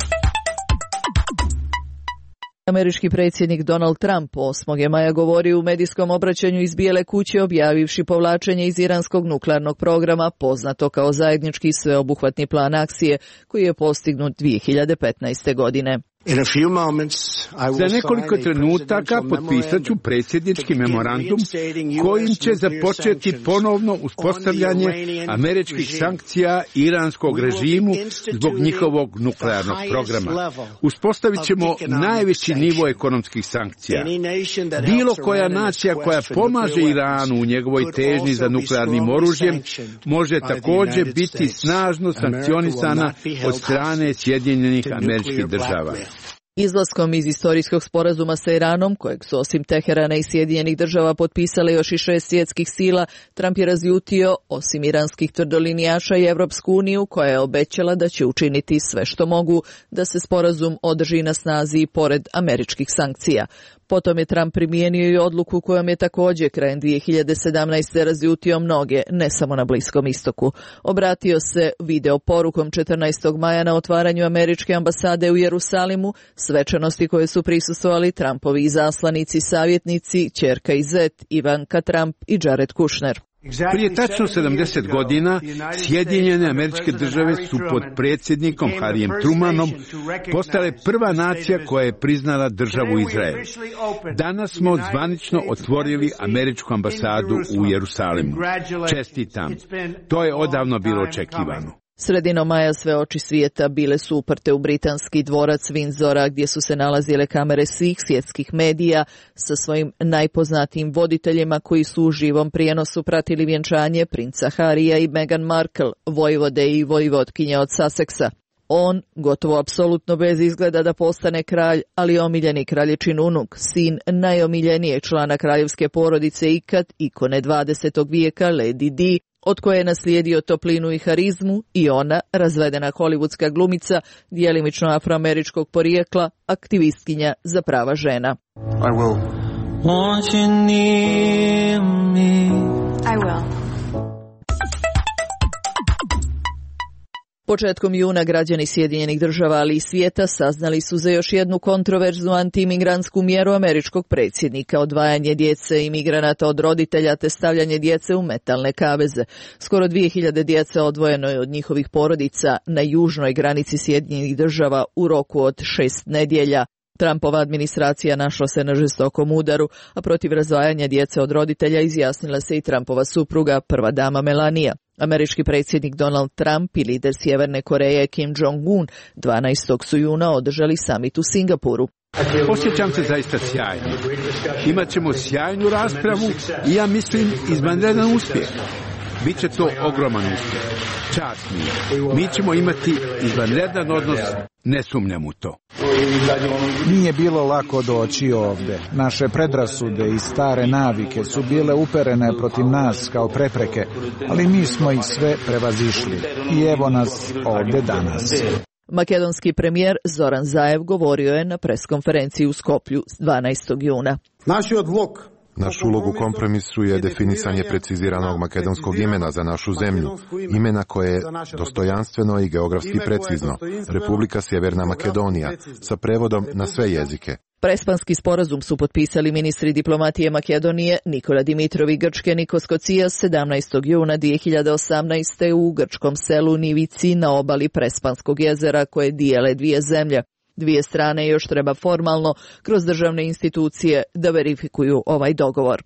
Američki predsjednik Donald Trump 8. je maja govorio u medijskom obraćanju iz Bijele kuće objavivši povlačenje iz iranskog nuklearnog programa, poznato kao zajednički sveobuhvatni plan akcije koji je postignut 2015. godine. Za nekoliko trenutaka potpisat ću predsjednički memorandum kojim će započeti ponovno uspostavljanje američkih sankcija iranskog režimu zbog njihovog nuklearnog programa. Uspostavit ćemo najveći nivo ekonomskih sankcija. Bilo koja nacija koja pomaže Iranu u njegovoj težnji za nuklearnim oružjem može također biti snažno sankcionisana od strane Sjedinjenih Američkih Država. Izlaskom iz istorijskog sporazuma sa Iranom, kojeg su osim Teherana i Sjedinjenih Država potpisale još i 6 svjetskih sila, Trump je razljutio, osim iranskih tvrdolinijaša, i Evropsku uniju, koja je obećala da će učiniti sve što mogu da se sporazum održi na snazi i pored američkih sankcija. Potom je Trump primijenio i odluku kojom je također krajem 2017. razljutio mnoge, ne samo na Bliskom istoku. Obratio se video porukom 14. maja na otvaranju američke ambasade u Jerusalimu, svečanosti koje su prisustvovali Trumpovi izaslanici, savjetnici, ćerka i zet, Ivanka Trump i Jared Kushner. Prije tačno 70 godina Sjedinjene Američke Države su pod predsjednikom Harrijem Trumanom postale prva nacija koja je priznala državu Izrael. Danas smo zvanično otvorili američku ambasadu u Jerusalimu. Čestitam. To je odavno bilo očekivano. Sredinom maja sve oči svijeta bile su uprte u britanski dvorac Windsora, gdje su se nalazile kamere svih svjetskih medija sa svojim najpoznatijim voditeljima koji su u živom prijenosu pratili vjenčanje princa Harrya i Meghan Markle, vojvode i vojvodkinje od Sussexa. On, gotovo apsolutno bez izgleda da postane kralj, ali omiljeni kraljičin unuk, sin najomiljenijeg člana kraljevske porodice ikad, ikone 20. vijeka Lady Di, od koje je naslijedio toplinu i harizmu, i ona, razvedena hollywoodska glumica, djelimično afroameričkog porijekla, aktivistkinja za prava žena. I will. Want you near me. I will. Početkom juna građani Sjedinjenih Država, ali i svijeta, saznali su za još jednu kontroverznu antiimigrantsku mjeru američkog predsjednika, odvajanje djece imigranata od roditelja te stavljanje djece u metalne kaveze. Skoro 2000 djece odvojeno je od njihovih porodica na južnoj granici Sjedinjenih Država u roku od 6 nedjelja. Trumpova administracija našla se na žestokom udaru, a protiv razdvajanja djece od roditelja izjasnila se i Trumpova supruga, prva dama Melania. Američki predsjednik Donald Trump i lider Sjeverne Koreje Kim Jong-un 12. juna održali samit u Singapuru. Osjećam se zaista sjajno. Imaćemo sjajnu raspravu i ja mislim izvanredan uspjeh. Biće to ogroman uspjeh. Čast mi. Mi ćemo imati izvanredan odnos, ne sumnjam u to. Nije bilo lako doći ovdje. Naše predrasude i stare navike su bile uperene protiv nas kao prepreke, ali mi smo ih sve prevazišli. I evo nas ovdje danas. Makedonski premijer Zoran Zaev govorio je na preskonferenciji u Skoplju 12. juna. Naš ulog u kompromisu je definisanje preciziranog makedonskog imena za našu zemlju, imena koje je dostojanstveno i geografski precizno, Republika Sjeverna Makedonija, sa prevodom na sve jezike. Prespanski sporazum su potpisali ministri diplomatije Makedonije Nikola Dimitrov i Grčke Nikos Kocijas 17. juna 2018. u grčkom selu Nivici na obali Prespanskog jezera koje dijele dvije zemlje. Dvije strane još treba formalno, kroz državne institucije, da verifikuju ovaj dogovor.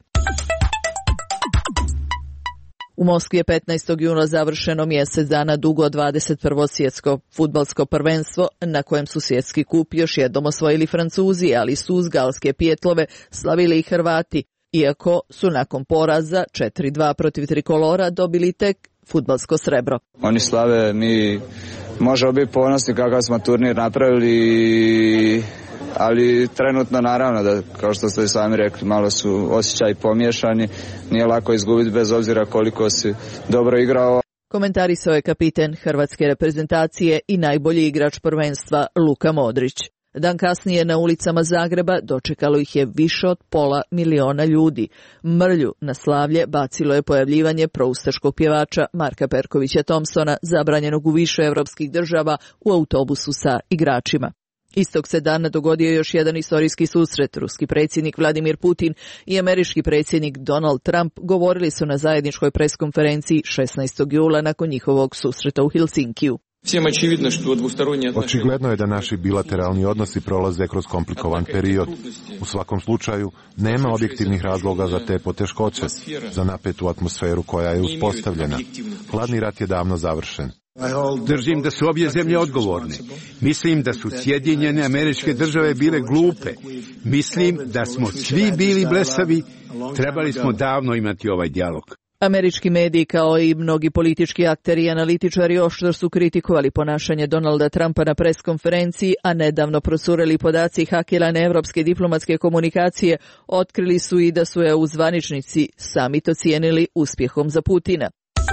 U Moskvi je 15. juna završeno mjesec dana dugo 21. svjetsko fudbalsko prvenstvo, na kojem su svjetski kup još jednom osvojili Francuzi, ali su uz galske pijetlove slavili i Hrvati, iako su nakon poraza 4-2 protiv trikolora dobili tek fudbalsko srebro. Oni slave, mi možemo biti ponosni kakav smo turnir napravili, ali trenutno naravno da, kao što ste sami rekli, malo su osjećaji pomiješani, nije lako izgubiti bez obzira koliko si dobro igrao. Komentarisao je kapiten hrvatske reprezentacije i najbolji igrač prvenstva Luka Modrić. Dan kasnije na ulicama Zagreba dočekalo ih je više od 500.000 ljudi. Mrlju na slavlje bacilo je pojavljivanje proustaškog pjevača Marka Perkovića Thompsona, zabranjenog u više evropskih država, u autobusu sa igračima. Istog se dana dogodio još jedan istorijski susret. Ruski predsjednik Vladimir Putin i američki predsjednik Donald Trump govorili su na zajedničkoj preskonferenciji 16. jula nakon njihovog susreta u Helsinkiju. Očigledno je da naši bilateralni odnosi prolaze kroz komplikovan period. U svakom slučaju, nema objektivnih razloga za te poteškoće, za napetu atmosferu koja je uspostavljena. Hladni rat je davno završen. Držim da su obje zemlje odgovorne. Mislim da su Sjedinjene Američke Države bile glupe. Mislim da smo svi bili blesavi. Trebali smo davno imati ovaj dijalog. Američki mediji kao i mnogi politički akteri i analitičari oštro su kritikovali ponašanje Donalda Trumpa na preskonferenciji, a nedavno procureli podaci hakirane evropske diplomatske komunikacije otkrili su i da su EU zvaničnici sami to cijenili uspjehom za Putina.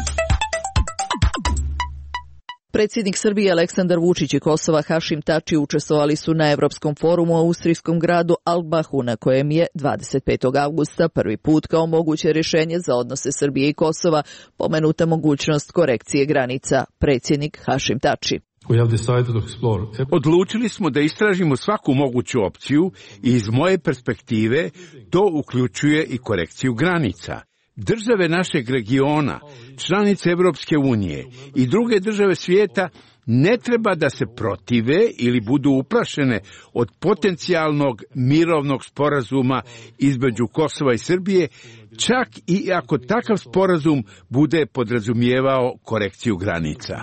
Predsjednik Srbije Aleksandar Vučić i Kosova Hašim Tači učestvovali su na Evropskom forumu u austrijskom gradu Albahu, na kojem je 25. avgusta prvi put kao moguće rješenje za odnose Srbije i Kosova pomenuta mogućnost korekcije granica. Predsjednik Hašim Tači. Odlučili smo da istražimo svaku moguću opciju i iz moje perspektive to uključuje i korekciju granica. države našeg regiona, članice Evropske unije i druge države svijeta ne treba da se protive ili budu uplašene od potencijalnog mirovnog sporazuma između Kosova i Srbije, čak i ako takav sporazum bude podrazumijevao korekciju granica.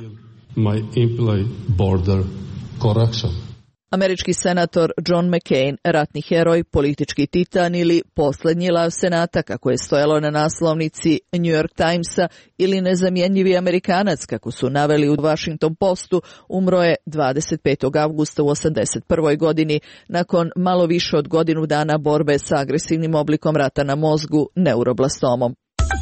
Američki senator John McCain, ratni heroj, politički titan ili posljednji lav senata, kako je stojalo na naslovnici New York Timesa, ili nezamjenjivi Amerikanac, kako su naveli u Washington Postu, umro je 25. avgusta u 81. godini nakon malo više od godinu dana borbe sa agresivnim oblikom raka na mozgu, neuroblastomom.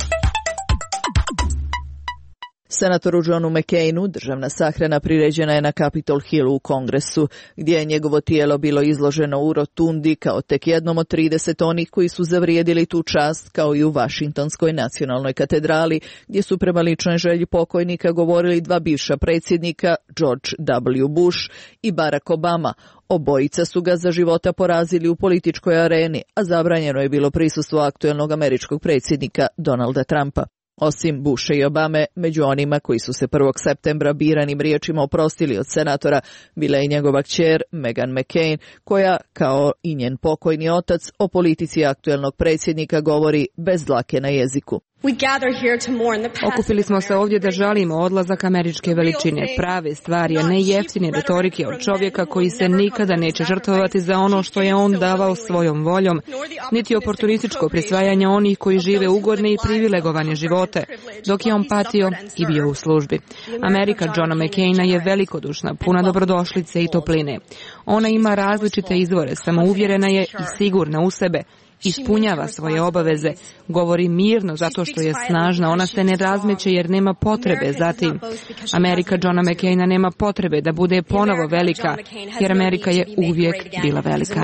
Senatoru Johnu McCainu državna sahrana priređena je na Capitol Hillu u Kongresu, gdje je njegovo tijelo bilo izloženo u rotundi kao tek jednom od 30 onih koji su zavrijedili tu čast, kao i u Vašingtonskoj nacionalnoj katedrali, gdje su prema ličnoj želji pokojnika govorili dva bivša predsjednika, George W. Bush i Barack Obama. Obojica su ga za života porazili u političkoj areni, a zabranjeno je bilo prisustvo aktuelnog američkog predsjednika Donalda Trumpa. Osim Busha i Obame, među onima koji su se 1. septembra biranim riječima oprostili od senatora, bila je i njegova kćer Meghan McCain, koja, kao i njen pokojni otac, o politici aktuelnog predsjednika govori bez dlake na jeziku. Okupili smo se ovdje da žalimo odlazak američke veličine, prave stvari, a ne jeftine retorike od čovjeka koji se nikada neće žrtvovati za ono što je on davao svojom voljom, niti oportunističko prisvajanje onih koji žive ugodne i privilegovane živote, dok je on patio i bio u službi. Amerika Johna McCaina je velikodušna, puna dobrodošlice i topline. Ona ima različite izvore, samouvjerena je i sigurna u sebe, ispunjava svoje obaveze, govori mirno zato što je snažna, ona se ne razmeće jer nema potrebe za tim. Amerika Johna McCaina nema potrebe da bude ponovo velika, jer Amerika je uvijek bila velika.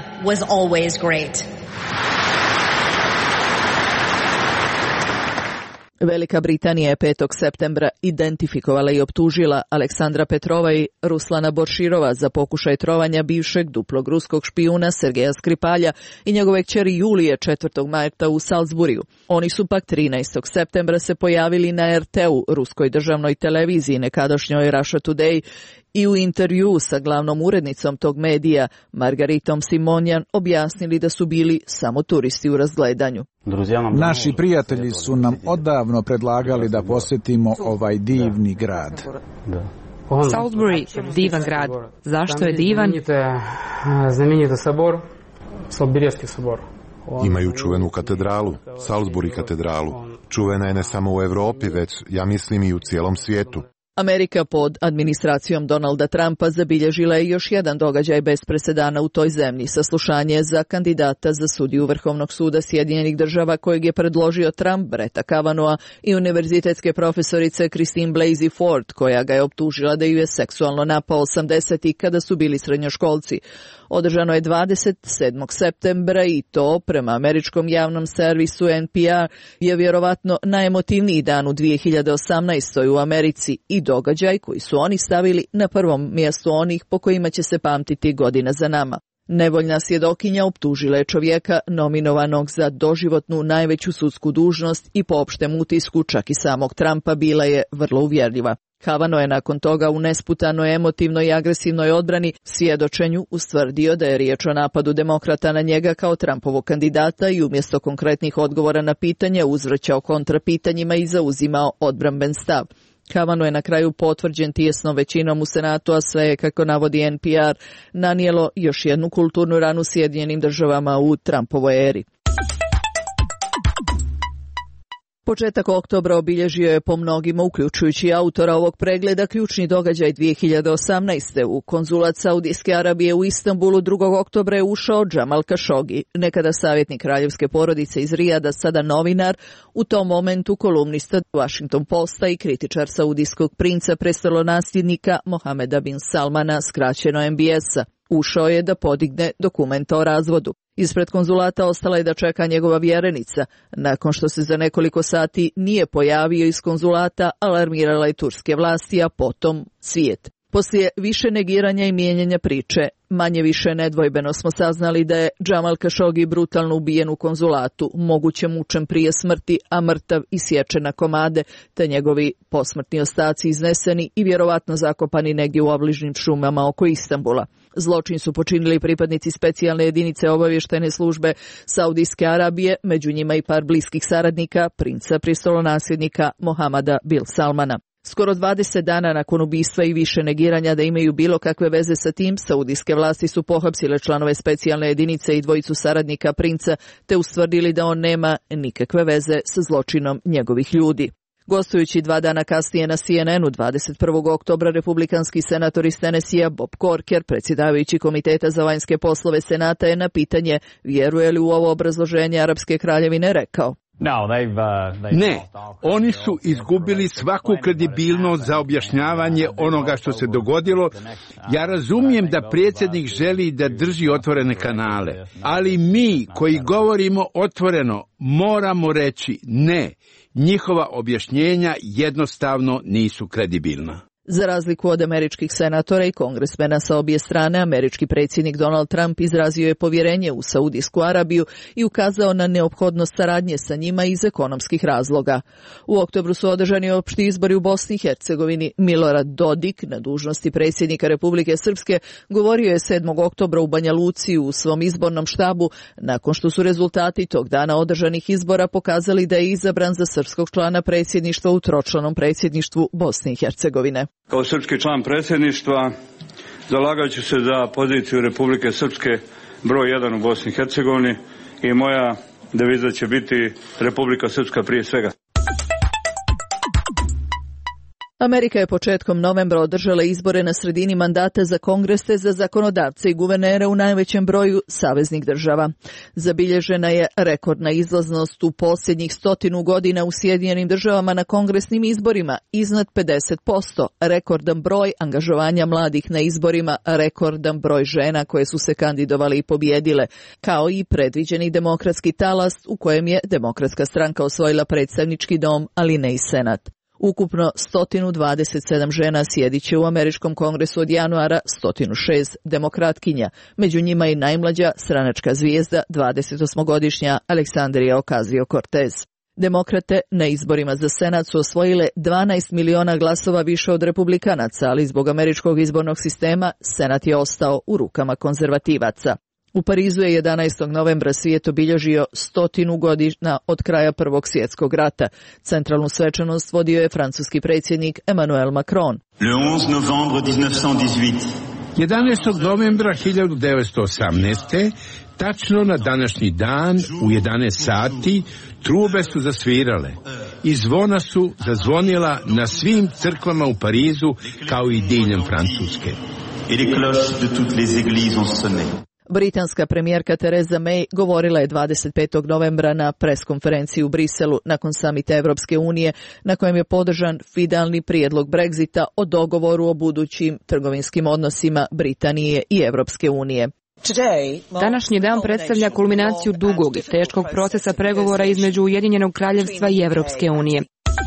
Velika Britanija je 5. septembra identifikovala i optužila Aleksandra Petrova i Ruslana Borširova za pokušaj trovanja bivšeg duplog ruskog špijuna Sergeja Skripalja i njegove kćeri Julije 4. marta u Salisburiju. Oni su pak 13. septembra se pojavili na RT-u, ruskoj državnoj televiziji, nekadašnjoj Russia Today, i u intervju sa glavnom urednicom tog medija, Margaritom Simonjan, objasnili da su bili samo turisti u razgledanju. Naši prijatelji su nam odavno predlagali da posjetimo ovaj divni grad. Salisbury, divan grad. Zašto je divan? Imaju čuvenu katedralu, Salisbury katedralu. Čuvena je ne samo u Europi, već, ja mislim, i u cijelom svijetu. Amerika pod administracijom Donalda Trumpa zabilježila je još jedan događaj bez presedana u toj zemlji, saslušanje za kandidata za sudiju Vrhovnog suda Sjedinjenih država kojeg je predložio Trump, Bretta Kavanagha, i univerzitetske profesorice Christine Blasey Ford, koja ga je optužila da ju je seksualno napao 80-ih kada su bili srednjoškolci. Održano je 27. septembra i to, prema američkom javnom servisu NPR, je vjerovatno najemotivniji dan u 2018. u Americi i događaj koji su oni stavili na prvom mjestu onih po kojima će se pamtiti godina za nama. Nevoljna svjedokinja optužila je čovjeka nominovanog za doživotnu najveću sudsku dužnost i po opštem utisku čak i samog Trumpa bila je vrlo uvjerljiva. Kavanaugh je nakon toga u nesputanoj, emotivnoj i agresivnoj odbrani svjedočenju ustvrdio da je riječ o napadu demokrata na njega kao Trumpovog kandidata i umjesto konkretnih odgovora na pitanje uzvraćao kontrapitanjima i zauzimao odbramben stav. Kavanaugh je na kraju potvrđen tijesnom većinom u Senatu, a sve je, kako navodi NPR, nanijelo još jednu kulturnu ranu Sjedinjenim državama u Trumpovoj eri. Početak oktobra obilježio je po mnogima, uključujući autora ovog pregleda, ključni događaj 2018. U konzulat Saudijske Arabije u Istanbulu 2. oktobra je ušao Jamal Khashoggi, nekada savjetnik kraljevske porodice iz Rijada, sada novinar, u tom momentu kolumnista Washington Posta i kritičar saudijskog princa prestolonasljednika Mohameda bin Salmana, skraćeno MBS-a. Ušao je da podigne dokumenta o razvodu. Ispred konzulata ostala je da čeka njegova vjerenica. Nakon što se za nekoliko sati nije pojavio iz konzulata, alarmirala je turske vlasti, a potom svijet. Poslije više negiranja i mijenjanja priče, manje više nedvojbeno smo saznali da je Džamal Kašogi brutalno ubijen u konzulatu, moguće mučen prije smrti, a mrtav isječen na komade, te njegovi posmrtni ostaci izneseni i vjerovatno zakopani negdje u obližnjim šumama oko Istanbula. Zločin su počinili pripadnici specijalne jedinice obavještajne službe Saudijske Arabije, među njima i par bliskih saradnika, princa prestolonasljednika Mohamada bin Salmana. Skoro 20 dana nakon ubistva i više negiranja da imaju bilo kakve veze sa tim, saudijske vlasti su pohapsile članove specijalne jedinice i dvojicu saradnika princa, te ustvrdili da on nema nikakve veze sa zločinom njegovih ljudi. Gostujući 2 dana kasnije na CNN-u 21. oktobra, republikanski senator iz Tennesseea Bob Corker, predsjedavajući Komiteta za vanjske poslove Senata, je na pitanje vjeruje li u ovo obrazloženje Arapske kraljevine rekao: Ne, oni su izgubili svaku kredibilnost za objašnjavanje onoga što se dogodilo. Ja razumijem da predsjednik želi da drži otvorene kanale, ali mi koji govorimo otvoreno moramo reći ne. Njihova objašnjenja jednostavno nisu kredibilna. Za razliku od američkih senatora i kongresmena sa obje strane, američki predsjednik Donald Trump izrazio je povjerenje u Saudijsku Arabiju i ukazao na neophodnost saradnje sa njima iz ekonomskih razloga. U oktobru su održani opšti izbori u Bosni i Hercegovini. Milorad Dodik, na dužnosti predsjednika Republike Srpske, govorio je 7. oktobra u Banja Luci u svom izbornom štabu, nakon što su rezultati tog dana održanih izbora pokazali da je izabran za srpskog člana predsjedništva u tročlanom predsjedništvu Bosne i Hercegovine. Kao srpski član predsjedništva zalagat ću se za poziciju Republike Srpske broj 1 u Bosni i Hercegovini i moja deviza će biti Republika Srpska prije svega. Amerika je početkom novembra održala izbore na sredini mandata za kongrese, za zakonodavce i guvernere u najvećem broju saveznih država. Zabilježena je rekordna izlaznost u posljednjih 100 godina u Sjedinjenim državama na kongresnim izborima, iznad 50%, rekordan broj angažovanja mladih na izborima, rekordan broj žena koje su se kandidovale i pobjedile, kao i predviđeni demokratski talas u kojem je Demokratska stranka osvojila predstavnički dom, ali ne i senat. Ukupno 127 žena sjedit će u američkom kongresu od januara, 106 demokratkinja, među njima i najmlađa stranačka zvijezda, 28-godišnja Aleksandrija Ocasio-Cortez. Demokrate na izborima za senat su osvojile 12 miliona glasova više od republikanaca, ali zbog američkog izbornog sistema senat je ostao u rukama konzervativaca. U Parizu je 11. novembra svijet obilježio 100 godina od kraja Prvog svjetskog rata. Centralnu svečanost vodio je francuski predsjednik Emmanuel Macron. Le 11 novembre 1918. 11. novembra 1918. Tačno na današnji dan u 11 sati trube su zasvirale i zvona su zazvonila na svim crkvama u Parizu kao i diljem Francuske. Et les cloches de toutes les églises ont sonné. Britanska premijerka Theresa May govorila je 25. novembra na preskonferenciji u Briselu nakon samita Evropske unije, na kojem je podržan finalni prijedlog Brexita o dogovoru o budućim trgovinskim odnosima Britanije i Evropske unije. Današnji dan predstavlja kulminaciju dugog i teškog procesa pregovora između Ujedinjenog kraljevstva i Evropske unije.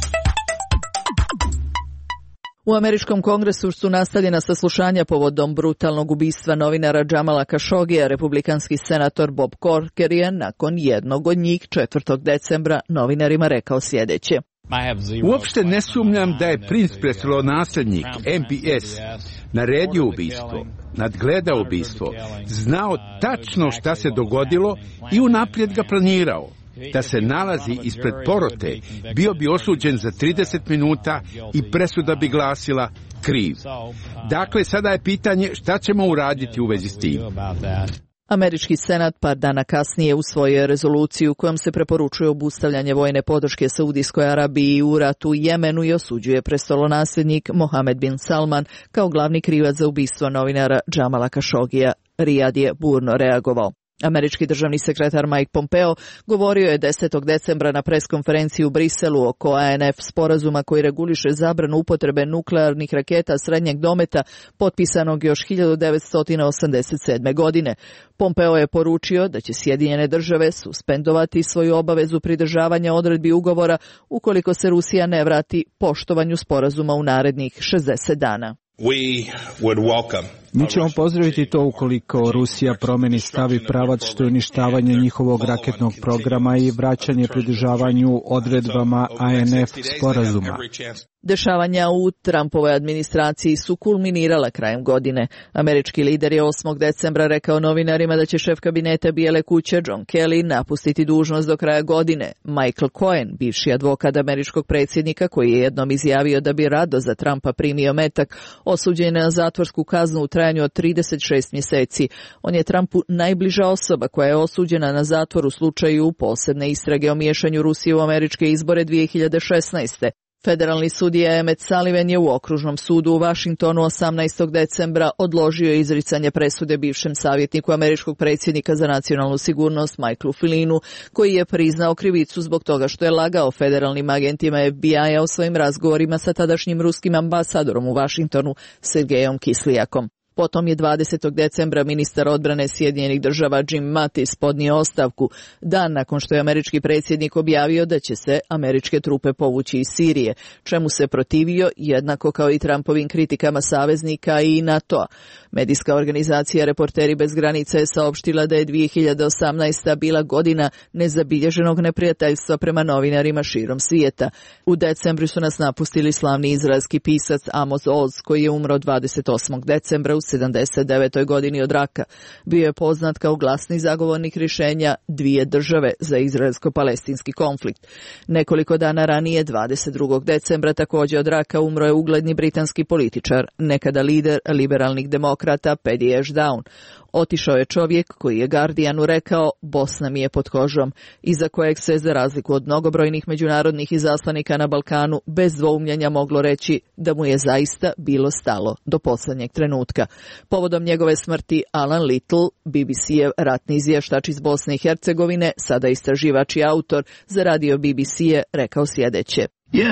U američkom kongresu su nastavljena saslušanja povodom brutalnog ubistva novinara Džamala Kašogija. Republikanski senator Bob Corker je nakon jednog od njih 4. decembra novinarima rekao sljedeće. Uopšte ne sumnjam da je princ prestolonasljednik MBS naredio ubistvo, nadgledao ubistvo, znao tačno šta se dogodilo i unaprijed ga planirao. Da se nalazi ispred porote, bio bi osuđen za 30 minuta i presuda bi glasila kriv. Dakle, sada je pitanje šta ćemo uraditi u vezi s tim. Američki senat par dana kasnije usvojio rezoluciju kojom se preporučuje obustavljanje vojne podrške Saudijskoj Arabiji u ratu u Jemenu i osuđuje prestolonasljednik Mohamed bin Salman kao glavni krivac za ubistvo novinara Džamala Kašogija. Rijad je burno reagovao. Američki državni sekretar Mike Pompeo govorio je 10. decembra na preskonferenciji u Briselu oko ANF sporazuma koji reguliše zabranu upotrebe nuklearnih raketa srednjeg dometa potpisanog još 1987. godine. Pompeo je poručio da će Sjedinjene države suspendovati svoju obavezu pridržavanja odredbi ugovora ukoliko se Rusija ne vrati poštovanju sporazuma u narednih 60 dana. Mi ćemo pozdraviti to ukoliko Rusija promeni stav i pravac, što je uništavanje njihovog raketnog programa i vraćanje pridržavanju odredbama INF sporazuma. Dešavanja u Trumpovoj administraciji su kulminirala krajem godine. Američki lider je 8. decembra rekao novinarima da će šef kabineta Bijele kuće John Kelly napustiti dužnost do kraja godine. Michael Cohen, bivši advokat američkog predsjednika koji je jednom izjavio da bi rado za Trumpa primio metak, osuđen je na zatvorsku kaznu u trajanju od 36 mjeseci. On je Trumpu najbliža osoba koja je osuđena na zatvor u slučaju posebne istrage o miješanju Rusije u američke izbore 2016. Federalni sudija Emmett Sullivan je u okružnom sudu u Washingtonu 18. decembra odložio izricanje presude bivšem savjetniku američkog predsjednika za nacionalnu sigurnost Michaelu Flynnu, koji je priznao krivicu zbog toga što je lagao federalnim agentima FBI-a o svojim razgovorima sa tadašnjim ruskim ambasadorom u Washingtonu Sergejom Kislijakom. Potom je 20. decembra ministar odbrane Sjedinjenih država Jim Mattis podnio ostavku, dan nakon što je američki predsjednik objavio da će se američke trupe povući iz Sirije, čemu se protivio jednako kao i Trumpovim kritikama saveznika i NATO-a. Medijska organizacija Reporteri bez granica je saopštila da je 2018. bila godina nezabilježenog neprijateljstva prema novinarima širom svijeta. U decembru su nas napustili slavni izraelski pisac Amos Oz, koji je umro 28. decembra u 79. godini od raka. Bio je poznat kao glasni zagovornik rješenja dvije države za izraelsko-palestinski konflikt. Nekoliko dana ranije, 22. decembra, također od raka umro je ugledni britanski političar, nekada lider liberalnih demokrata Paddy Ashdown. Otišao je čovjek koji je Guardianu rekao: Bosna mi je pod kožom, iza kojeg se, za razliku od mnogobrojnih međunarodnih izaslanika na Balkanu, bez dvoumljenja moglo reći da mu je zaista bilo stalo do posljednjeg trenutka. Povodom njegove smrti Alan Little, BBC-ev ratni izvještač iz Bosne i Hercegovine, sada istraživač i autor, za radio BBC je rekao sljedeće: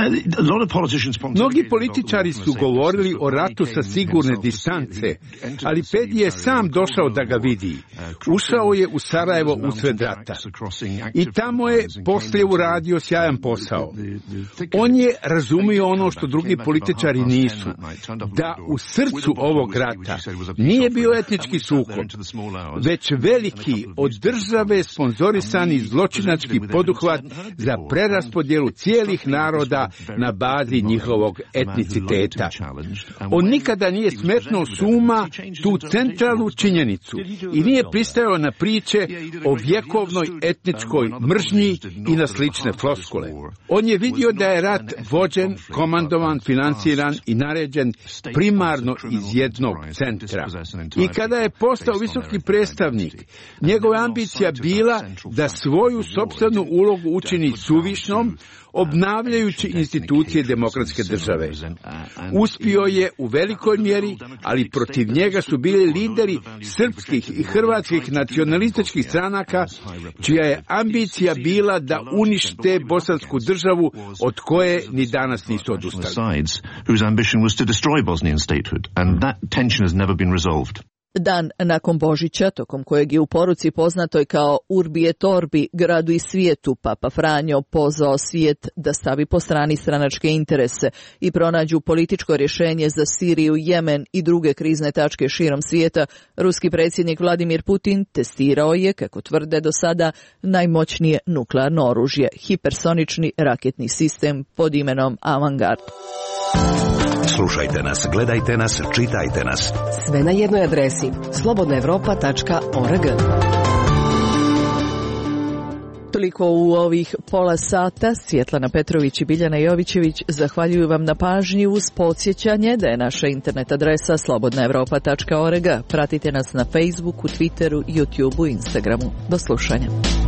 Mnogi političari su govorili o ratu sa sigurne distance, ali Paddy je sam došao da ga vidi. Ušao je u Sarajevo usred rata i tamo je poslije uradio sjajan posao. On je razumio ono što drugi političari nisu, da u srcu ovog rata nije bio etnički sukob, već veliki od države sponzorisani zločinački poduhvat za preraspodjelu cijelih naroda na bazi njihovog etniciteta. On nikada nije smetnuo s uma tu centralnu činjenicu i nije pristajao na priče o vjekovnoj etničkoj mržnji i na slične floskule. On je vidio da je rat vođen, komandovan, financiran i naređen primarno iz jednog centra. I kada je postao visoki predstavnik, njegova ambicija bila da svoju sopstvenu ulogu učini suvišnom, obnavljajući institucije demokratske države. Uspio je u velikoj mjeri, ali protiv njega su bili lideri srpskih i hrvatskih nacionalističkih stranaka, čija je ambicija bila da unište bosansku državu, od koje ni danas nisu odustali. Dan nakon Božića, tokom kojeg je u poruci poznatoj kao Urbi et Orbi, gradu i svijetu, Papa Franjo pozvao svijet da stavi po strani stranačke interese i pronađu političko rješenje za Siriju, Jemen i druge krizne tačke širom svijeta, ruski predsjednik Vladimir Putin testirao je, kako tvrde do sada, najmoćnije nuklearno oružje, hipersonični raketni sistem pod imenom Avangard. Slušajte nas, gledajte nas, čitajte nas. Sve na jednoj adresi slobodnaevropa.org. Toliko u ovih pola sata. Svjetlana Petrović i Biljana Jovićević zahvaljuju vam na pažnji uz podsjećanje da je naša internet adresa slobodnaevropa.org. Pratite nas na Facebooku, Twitteru, YouTubeu, Instagramu. Do slušanja.